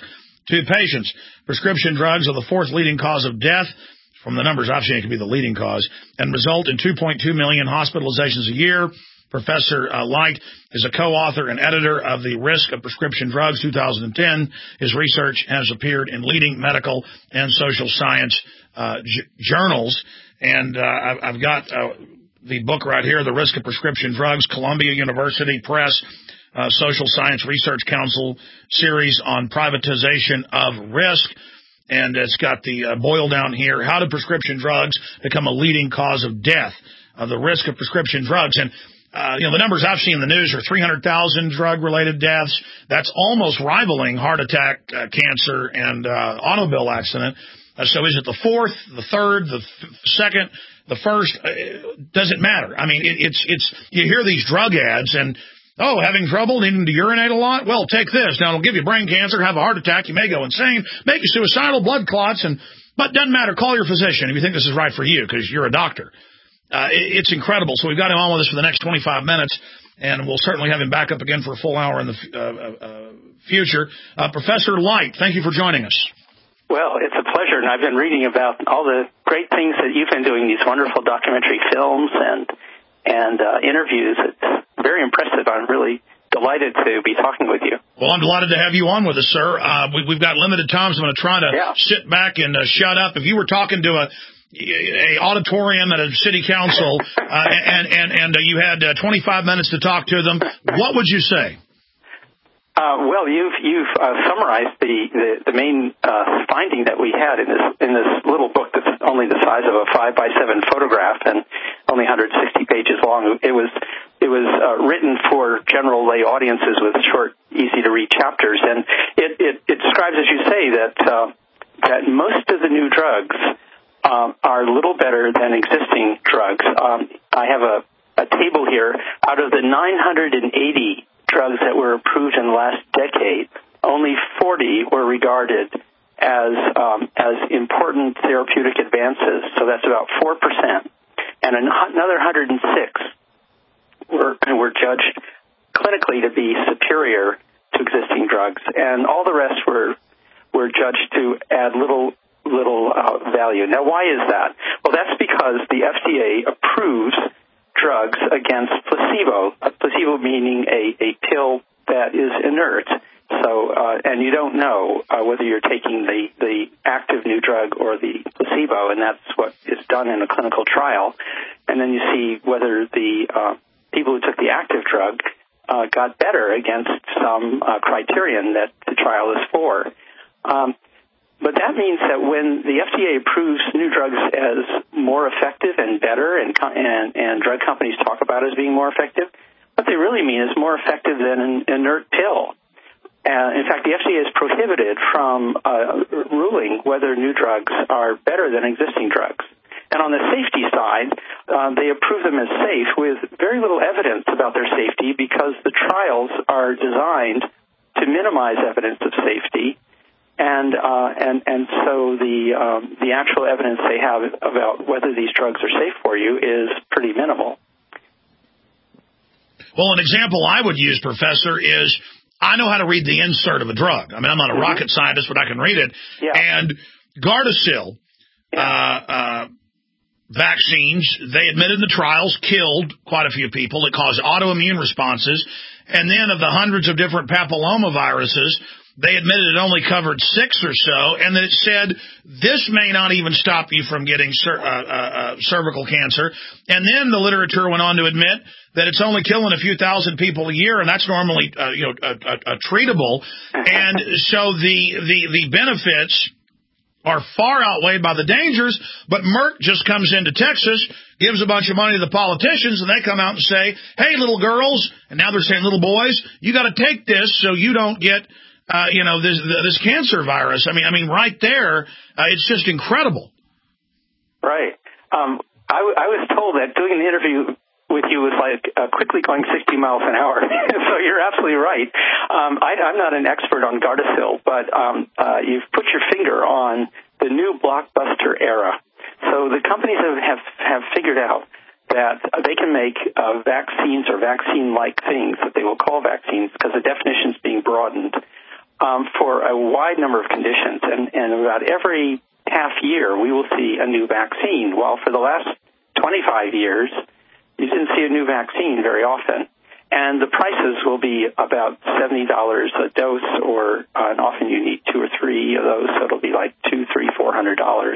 B: to patients. Prescription drugs are the fourth leading cause of death. From the numbers I've seen, it could be the leading cause, and result in two point two million hospitalizations a year. Professor uh, Light is a co-author and editor of The Risk of Prescription Drugs, two thousand ten. His research has appeared in leading medical and social science uh, j- journals. And uh, I've, I've got uh, the book right here, The Risk of Prescription Drugs, Columbia University Press, uh, Social Science Research Council series on privatization of risk. And it's got the uh, boil down here, how do prescription drugs become a leading cause of death, of the risk of prescription drugs. And Uh, you know, the numbers I've seen in the news are three hundred thousand drug-related deaths. That's almost rivaling heart attack, uh, cancer, and uh, automobile accident. Uh, so is it the fourth, the third, the f- second, the first? Uh, doesn't matter. I mean, it, it's it's you hear these drug ads and, oh, having trouble, needing to urinate a lot? Well, take this. Now, it'll give you brain cancer, have a heart attack, you may go insane, make you suicidal, blood clots, and but doesn't matter. Call your physician if you think this is right for you because you're a doctor. Uh, it's incredible. So we've got him on with us for the next twenty-five minutes, and we'll certainly have him back up again for a full hour in the uh, uh, future. Uh, Professor Light, thank you for joining us.
S: Well, it's a pleasure, and I've been reading about all the great things that you've been doing, these wonderful documentary films and and uh, interviews. It's very impressive. I'm really delighted to be talking with you.
B: Well, I'm delighted to have you on with us, sir. Uh, we, we've got limited time, so I'm going to try to yeah. sit back and uh, shut up. If you were talking to a a auditorium at a city council, uh, and and and uh, you had uh, twenty-five minutes to talk to them, what would you say?
S: Uh, well, you've you've uh, summarized the the, the main uh, finding that we had in this in this little book that's only the size of a five by seven photograph and only one hundred sixty pages long. It was it was uh, written for general lay audiences with short, easy to read chapters, and it it, it describes, as you say, that uh, that most of the new drugs Um, are little better than existing drugs. Um, I have a, a table here. Out of the nine hundred eighty drugs that were approved in the last decade, only forty were regarded as um, as important therapeutic advances. So that's about four percent. And another one hundred six were, were judged clinically to be superior to existing drugs. And all the rest were were judged to add little little uh, value. Now, why is that? Well, that's because the F D A approves drugs against placebo, a placebo meaning a, a pill that is inert. So, uh, and you don't know uh, whether you're taking the, the active new drug or the placebo, and that's what is done in a clinical trial. And then you see whether the uh, people who took the active drug uh, got better against some uh, criterion that the trial is for. Um, But that means that when the F D A approves new drugs as more effective and better, and, and, and drug companies talk about it as being more effective, what they really mean is more effective than an inert pill. Uh, in fact, the F D A is prohibited from uh, ruling whether new drugs are better than existing drugs. And on the safety side, uh, they approve them as safe with very little evidence about their safety because the trials are designed to minimize evidence of safety. And uh, and and so the um, the actual evidence they have about whether these drugs are safe for you is pretty minimal.
B: Well, an example I would use, Professor, is I know how to read the insert of a drug. I mean, I'm not a mm-hmm. rocket scientist, but I can read it.
S: Yeah.
B: And Gardasil yeah. uh, uh, vaccines, they admitted in the trials, killed quite a few people. It caused autoimmune responses. And then of the hundreds of different papillomaviruses, they admitted it only covered six or so, and that it said this may not even stop you from getting cer- uh, uh, uh, cervical cancer. And then the literature went on to admit that it's only killing a few thousand people a year, and that's normally uh, you know a, a, a treatable. And so the, the the benefits are far outweighed by the dangers. But Merck just comes into Texas, gives a bunch of money to the politicians, and they come out and say, "Hey, little girls," and now they're saying little boys, "you got to take this so you don't get." Uh, you know, this this cancer virus. I mean, I mean, right there, uh, it's just incredible.
S: Right. Um, I, w- I was told that doing the interview with you was like uh, quickly going sixty miles an hour. So you're absolutely right. Um, I, I'm not an expert on Gardasil, but um, uh, you've put your finger on the new blockbuster era. So the companies have have, have figured out that they can make uh, vaccines or vaccine-like things that they will call vaccines because the definition is being broadened. um, for a wide number of conditions. And, and about every half year, we will see a new vaccine. While for the last twenty-five years, you didn't see a new vaccine very often. And the prices will be about seventy dollars a dose, or uh, and often you need two or three of those, so it'll be like two, three, four hundred dollars.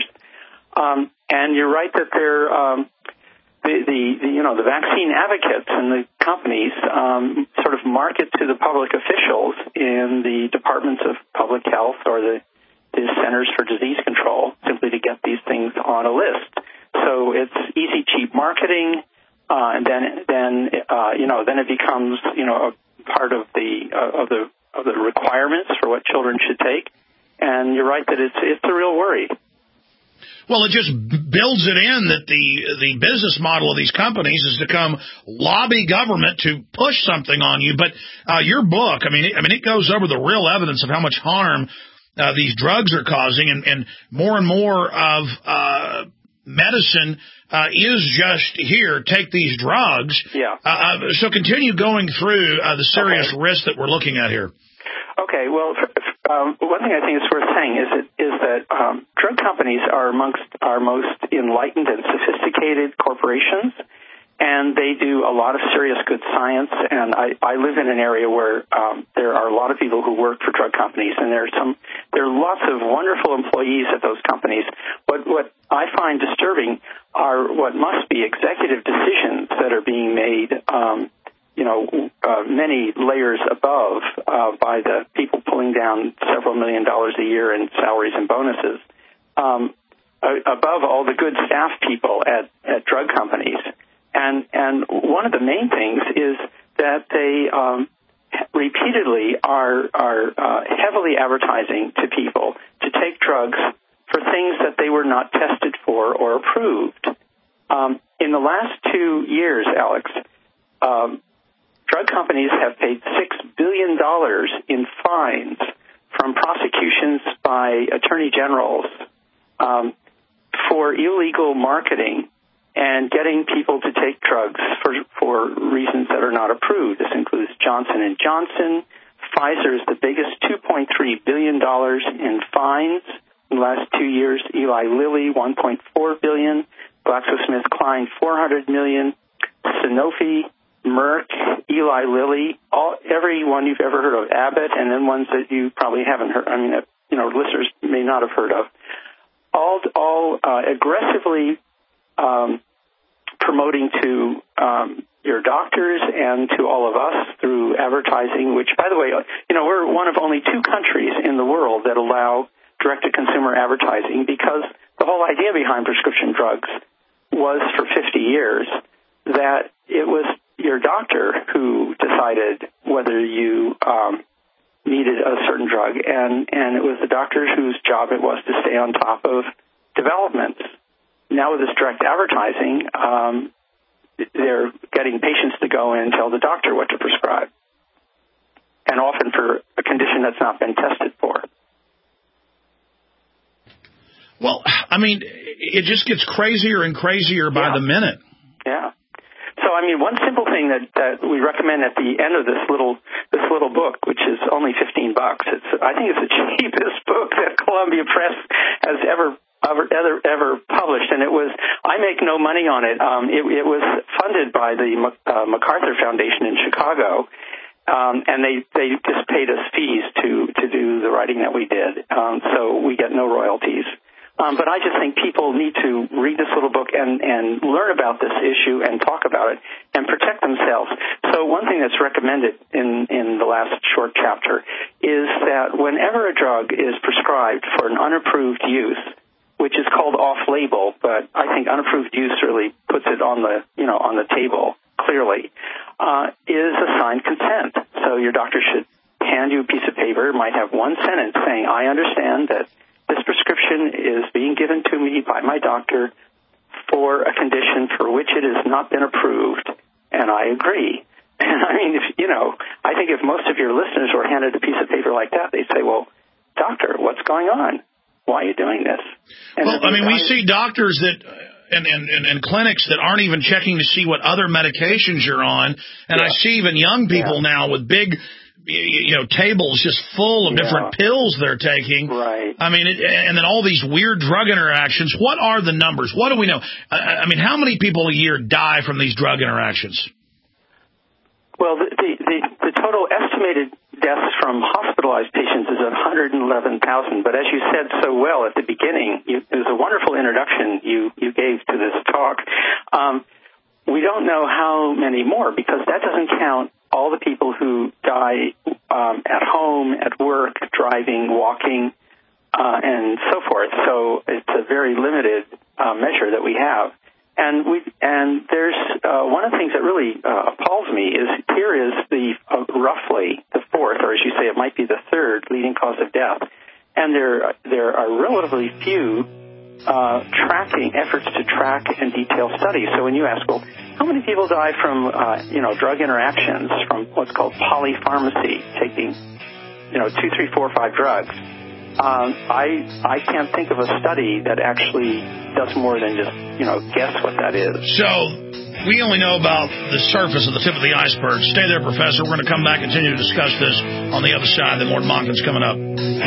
S: Um, and you're right that they're um, the, the, the you know the vaccine advocates and the companies um, sort of market to the public officials in the departments of public health or the, the centers for disease control simply to get these things on a list. So it's easy, cheap marketing. Uh, and then, then uh, you know, then it becomes, you know, a part of the uh, of the of the requirements for what children should take. And you're right that it's it's a real worry.
B: Well, it just builds it in that the the business model of these companies is to come lobby government to push something on you. But uh, your book, I mean, it, I mean, it goes over the real evidence of how much harm uh, these drugs are causing, and, and more and more of uh, medicine. Uh, is just here, take these drugs.
S: Yeah.
B: Uh, so continue going through uh, the serious okay. risks that we're looking at here.
S: Okay. Well, um, one thing I think is worth saying is that, is that um, drug companies are amongst our most enlightened and sophisticated corporations, and they do a lot of serious good science. And I, I live in an area where um, there are a lot of people who work for drug companies, and there are some there are lots of wonderful employees at those companies. What what I find disturbing are what must be executive decisions that are being made, um, you know, uh, many layers above uh, by the people pulling down several million dollars a year in salaries and bonuses, um, uh, above all the good staff people at, at drug companies. And and one of the main things is that they um, repeatedly are are uh, heavily advertising to people to take drugs for things that they were not tested for or approved. Um, in the last two years, Alex, um, drug companies have paid six billion dollars in fines from prosecutions by attorney generals um, for illegal marketing and getting people to take drugs for, for reasons that are not approved. This includes Johnson and Johnson. Pfizer is the biggest, two point three billion dollars in fines in the last two years. Eli Lilly, one point four billion dollars. GlaxoSmithKline, four hundred million dollars. Sanofi, Merck, Eli Lilly, all, every one you've ever heard of, Abbott, and then ones that you probably haven't heard, I mean, uh, you know, listeners may not have heard of, all, all uh, aggressively um, promoting to um, your doctors and to all of us through advertising, which, by the way, you know, we're one of only two countries in the world that allow direct-to-consumer advertising, because the whole idea behind prescription drugs was for fifty years that it was your doctor who decided whether you um, needed a certain drug, and, and it was the doctor whose job it was to stay on top of developments. Now with this direct advertising, um, they're getting patients to go in and tell the doctor what to prescribe, and often for a condition that's not been tested for.
B: Well, I mean, it just gets crazier and crazier by
S: yeah.
B: the minute.
S: Yeah. So, I mean, one simple thing that, that we recommend at the end of this little this little book, which is only fifteen bucks. It's I think it's the cheapest book that Columbia Press has ever ever ever, ever published, and it was I make no money on it. Um, it, it was funded by the uh, MacArthur Foundation in Chicago. Um, and they, they just paid us fees to, to do the writing that we did. Um, so we get no royalties. Um, but I just think people need to read this little book and, and learn about this issue and talk about it and protect themselves. So one thing that's recommended in, in the last short chapter is that whenever a drug is prescribed for an unapproved use, which is called off-label, but I think unapproved use really puts it on the, you know, on the table clearly, uh, is assigned consent. So your doctor should hand you a piece of paper. It might have one sentence saying, I understand that this prescription is being given to me by my doctor for a condition for which it has not been approved, and I agree. And I mean, if, you know, I think if most of your listeners were handed a piece of paper like that, they'd say, well, doctor, what's going on? Why are you doing this? And
B: well, I mean, we see doctors that and, and, and, and clinics that aren't even checking to see what other medications you're on, and yeah. I see even young people yeah. now with big you know, tables just full of
S: yeah.
B: different pills they're taking.
S: Right.
B: I mean, it, and then all these weird drug interactions. What are the numbers? What do we know? I, I mean, how many people a year die from these drug interactions?
S: Well, the, the, the, the total estimated deaths from hospitalized patients is one hundred eleven thousand. But as you said so well at the beginning, you, it was a wonderful introduction you, you gave to this talk. Um, we don't know how many more because that doesn't count all the people who die um, at home, at work, driving, walking, uh, and so forth. So it's a very limited uh, measure that we have. And we and there's uh, one of the things that really uh, appalls me is here is the uh, roughly the fourth, or as you say, it might be the third leading cause of death, and there there are relatively few uh, tracking efforts to track and detail studies. So when you ask, well, how many people die from uh, you know drug interactions from what's called polypharmacy, taking you know two, three, four, five drugs? Um, I I can't think of a study that actually does more than just, you know, guess what that is.
B: So we only know about the surface of the tip of the iceberg. Stay there, Professor. We're going to come back and continue to discuss this on the other side. Then Morton Monken's coming up.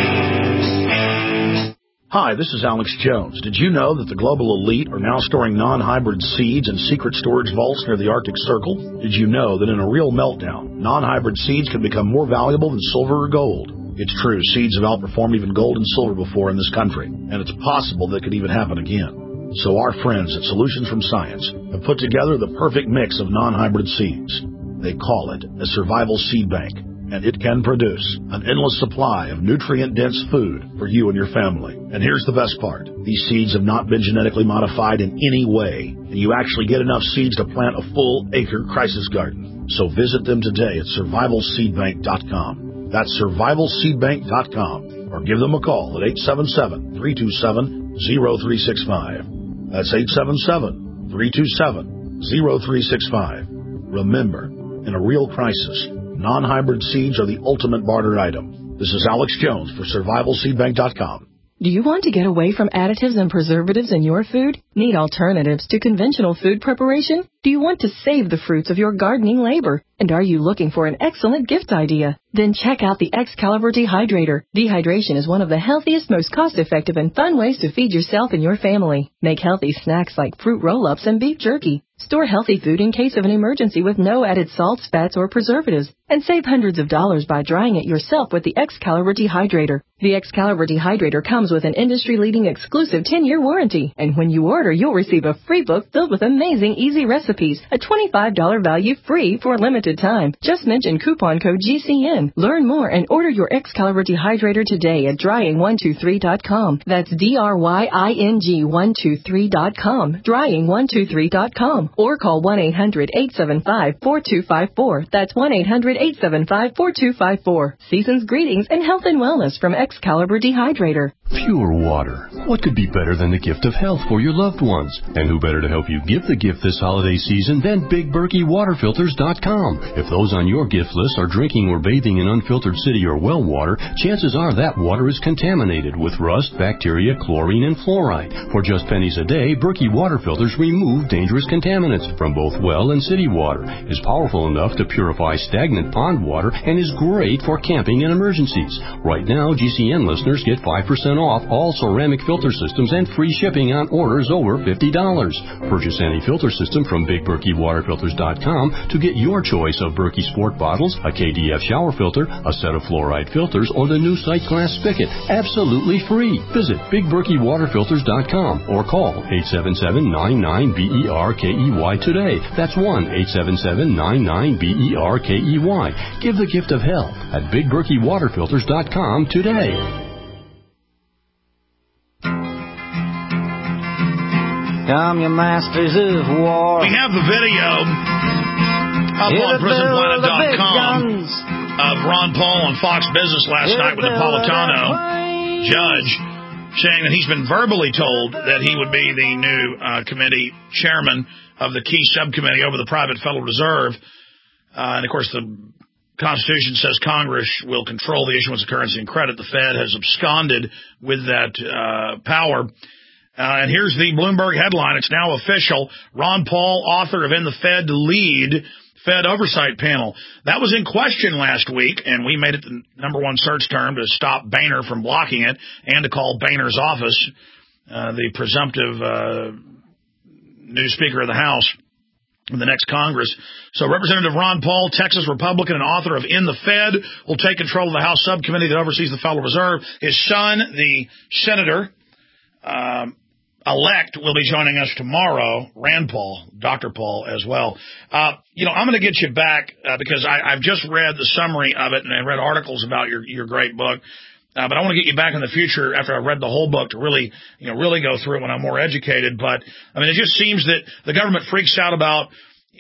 T: Hi, this is Alex Jones. Did you know that the global elite are now storing non-hybrid seeds in secret storage vaults near the Arctic Circle? Did you know that in a real meltdown, non-hybrid seeds can become more valuable than silver or gold? It's true, seeds have outperformed even gold and silver before in this country, and it's possible that could even happen again. So our friends at Solutions from Science have put together the perfect mix of non-hybrid seeds. They call it a survival seed bank, and it can produce an endless supply of nutrient-dense food for you and your family. And here's the best part. These seeds have not been genetically modified in any way, and you actually get enough seeds to plant a full-acre crisis garden. So visit them today at survival seed bank dot com. That's survival seed bank dot com, or give them a call at eight seven seven, three two seven, zero three six five. That's eight seven seven, three two seven, zero three six five. Remember, in a real crisis, non-hybrid seeds are the ultimate barter item. This is Alex Jones for survival seed bank dot com.
U: Do you want to get away from additives and preservatives in your food? Need alternatives to conventional food preparation? Do you want to save the fruits of your gardening labor? And are you looking for an excellent gift idea? Then check out the Excalibur Dehydrator. Dehydration is one of the healthiest, most cost-effective, and fun ways to feed yourself and your family. Make healthy snacks like fruit roll-ups and beef jerky. Store healthy food in case of an emergency with no added salts, fats, or preservatives. And save hundreds of dollars by drying it yourself with the Excalibur Dehydrator. The Excalibur Dehydrator comes with an industry-leading exclusive ten-year warranty. And when you order, you'll receive a free book filled with amazing, easy recipes. A twenty-five dollars value free for a limited time. Just mention coupon code G C N. Learn more and order your Excalibur Dehydrator today at drying one two three dot com. That's D R Y I N G one two three dot com. drying one two three dot com. Or call one eight hundred, eight seven five, four two five four. That's one eight hundred, eight seven five, four two five four. Season's greetings and health and wellness from Excalibur Dehydrator.
V: Pure water. What could be better than the gift of health for your loved ones? And who better to help you give the gift this holiday season than Big Berkey Water Filters dot com? If those on your gift list are drinking or bathing in unfiltered city or well water, chances are that water is contaminated with rust, bacteria, chlorine, and fluoride. For just pennies a day, Berkey Water Filters remove dangerous contaminants from both well and city water, is powerful enough to purify stagnant pond water, and is great for camping and emergencies. Right now, G C N listeners get five percent off all ceramic filter systems and free shipping on orders over fifty dollars. Purchase any filter system from Big Berkey Water Filters dot com to get your choice of Berkey Sport bottles, a K D F shower filter, a set of fluoride filters, or the new sight glass spigot, absolutely free. Visit Big Berkey Water Filters dot com or call eight seven seven, nine nine, B E R K E Y today. That's one eight seven seven, nine nine, B E R K E Y. Give the gift of health at Big Berkey Water Filters dot com today.
W: Come, you masters of war.
B: We have the video up on prison planet dot com of Ron Paul on Fox Business last night with Napolitano, judge, saying that he's been verbally told that he would be the new uh, committee chairman of the key subcommittee over the private Federal Reserve. Uh, and, of course, the Constitution says Congress will control the issuance of currency and credit. The Fed has absconded with that uh, power. Uh, and here's the Bloomberg headline. It's now official. Ron Paul, author of In the Fed to Lead, Fed Oversight Panel. That was in question last week, and we made it the number one search term to stop Boehner from blocking it and to call Boehner's office, uh, the presumptive uh, new Speaker of the House in the next Congress. So Representative Ron Paul, Texas Republican and author of In the Fed, will take control of the House subcommittee that oversees the Federal Reserve. His son, the senator, um, elect, will be joining us tomorrow, Rand Paul, Doctor Paul as well. Uh, you know, I'm going to get you back uh, because I, I've just read the summary of it and I read articles about your, your great book. Uh, but I want to get you back in the future after I read the whole book to really, you know, really go through it when I'm more educated. But, I mean, it just seems that the government freaks out about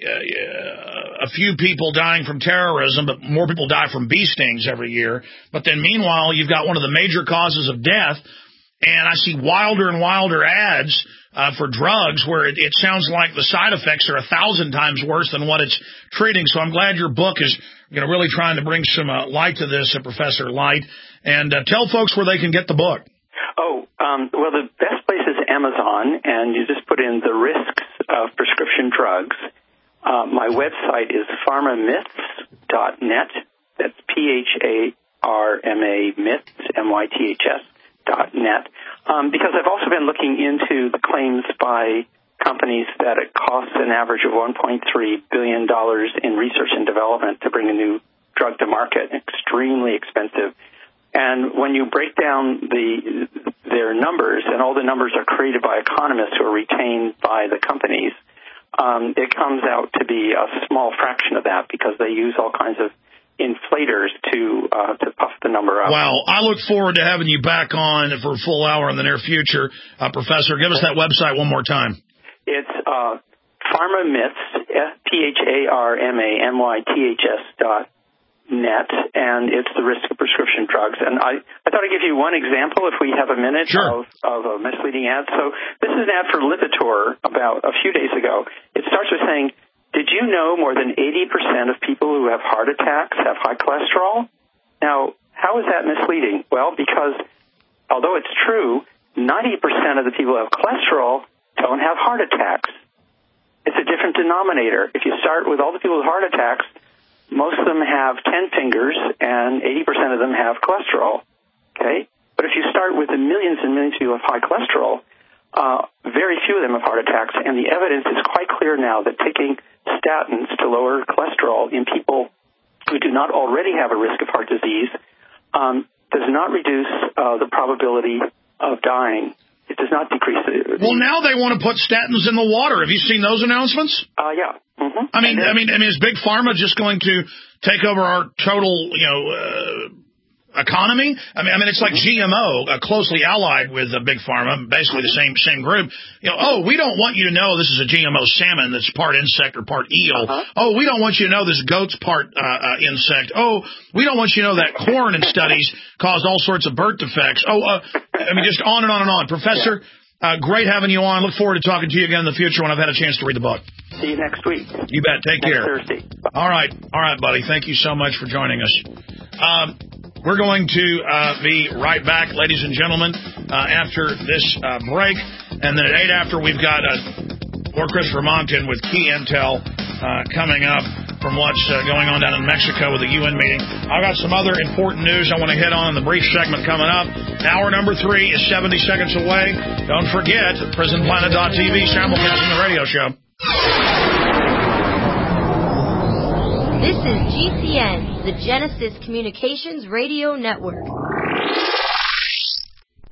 B: uh, a few people dying from terrorism, but more people die from bee stings every year. But then meanwhile, you've got one of the major causes of death. And I see wilder and wilder ads uh, for drugs where it, it sounds like the side effects are a thousand times worse than what it's treating. So I'm glad your book is, you know, really trying to bring some uh, light to this, uh, Professor Light. And uh, tell folks where they can get the book.
S: Oh, um, well, the best place is Amazon, and you just put in the risks of prescription drugs. Uh, my website is pharma myths dot net. That's P H A R M A myths, M Y T H S. Dot net, um, because I've also been looking into the claims by companies that it costs an average of one point three billion dollars in research and development to bring a new drug to market, extremely expensive. And when you break down the their numbers, and all the numbers are created by economists who are retained by the companies, um, it comes out to be a small fraction of that because they use all kinds of inflators to uh, to puff the number up.
B: Wow. I look forward to having you back on for a full hour in the near future. Uh, Professor, give us that website one more time.
S: It's uh, Pharma Myths, P H A R M A M Y T H S dot net, and it's the risk of prescription drugs. And I, I thought I'd give you one example, if we have a minute,
B: sure.
S: of, of a misleading ad. So this is an ad for Lipitor about a few days ago. It starts with saying, did you know more than eighty percent of people who have heart attacks have high cholesterol? Now, how is that misleading? Well, because although it's true, ninety percent of the people who have cholesterol don't have heart attacks. It's a different denominator. If you start with all the people with heart attacks, most of them have ten fingers and eighty percent of them have cholesterol. Okay? But if you start with the millions and millions of people with high cholesterol, uh, very few of them have heart attacks, and the evidence is quite clear now that taking statins to lower cholesterol in people who do not already have a risk of heart disease um, does not reduce uh, the probability of dying. It does not decrease the...
B: Well, now they want to put statins in the water. Have you seen those announcements?
S: Uh, yeah. Mm-hmm.
B: I mean, I mean, I mean, is Big Pharma just going to take over our total, you know, uh, economy? I mean, I mean, it's like G M O, uh, closely allied with uh, Big Pharma, basically the same same group. You know, oh, we don't want you to know this is a G M O salmon that's part insect or part eel. Uh-huh. Oh, we don't want you to know this goat's part uh, uh, insect. Oh, we don't want you to know that corn in studies caused all sorts of birth defects. Oh, uh, I mean, just on and on and on. Professor, uh, great having you on. Look forward to talking to you again in the future when I've had a chance to read the book.
S: See you next week.
B: You bet. Take
S: next
B: care.
S: Thursday.
B: All right. All right, buddy. Thank you so much for joining us. Um, We're going to uh, be right back, ladies and gentlemen, uh, after this uh, break. And then at eight after, we've got uh, Lord Christopher Monckton with key intel uh, coming up from what's uh, going on down in Mexico with the U N meeting. I've got some other important news I want to hit on in the brief segment coming up. Hour number three is seventy seconds away. Don't forget, prison planet dot t v, simulcast in the radio show.
D: This is G C N, the Genesis Communications Radio Network.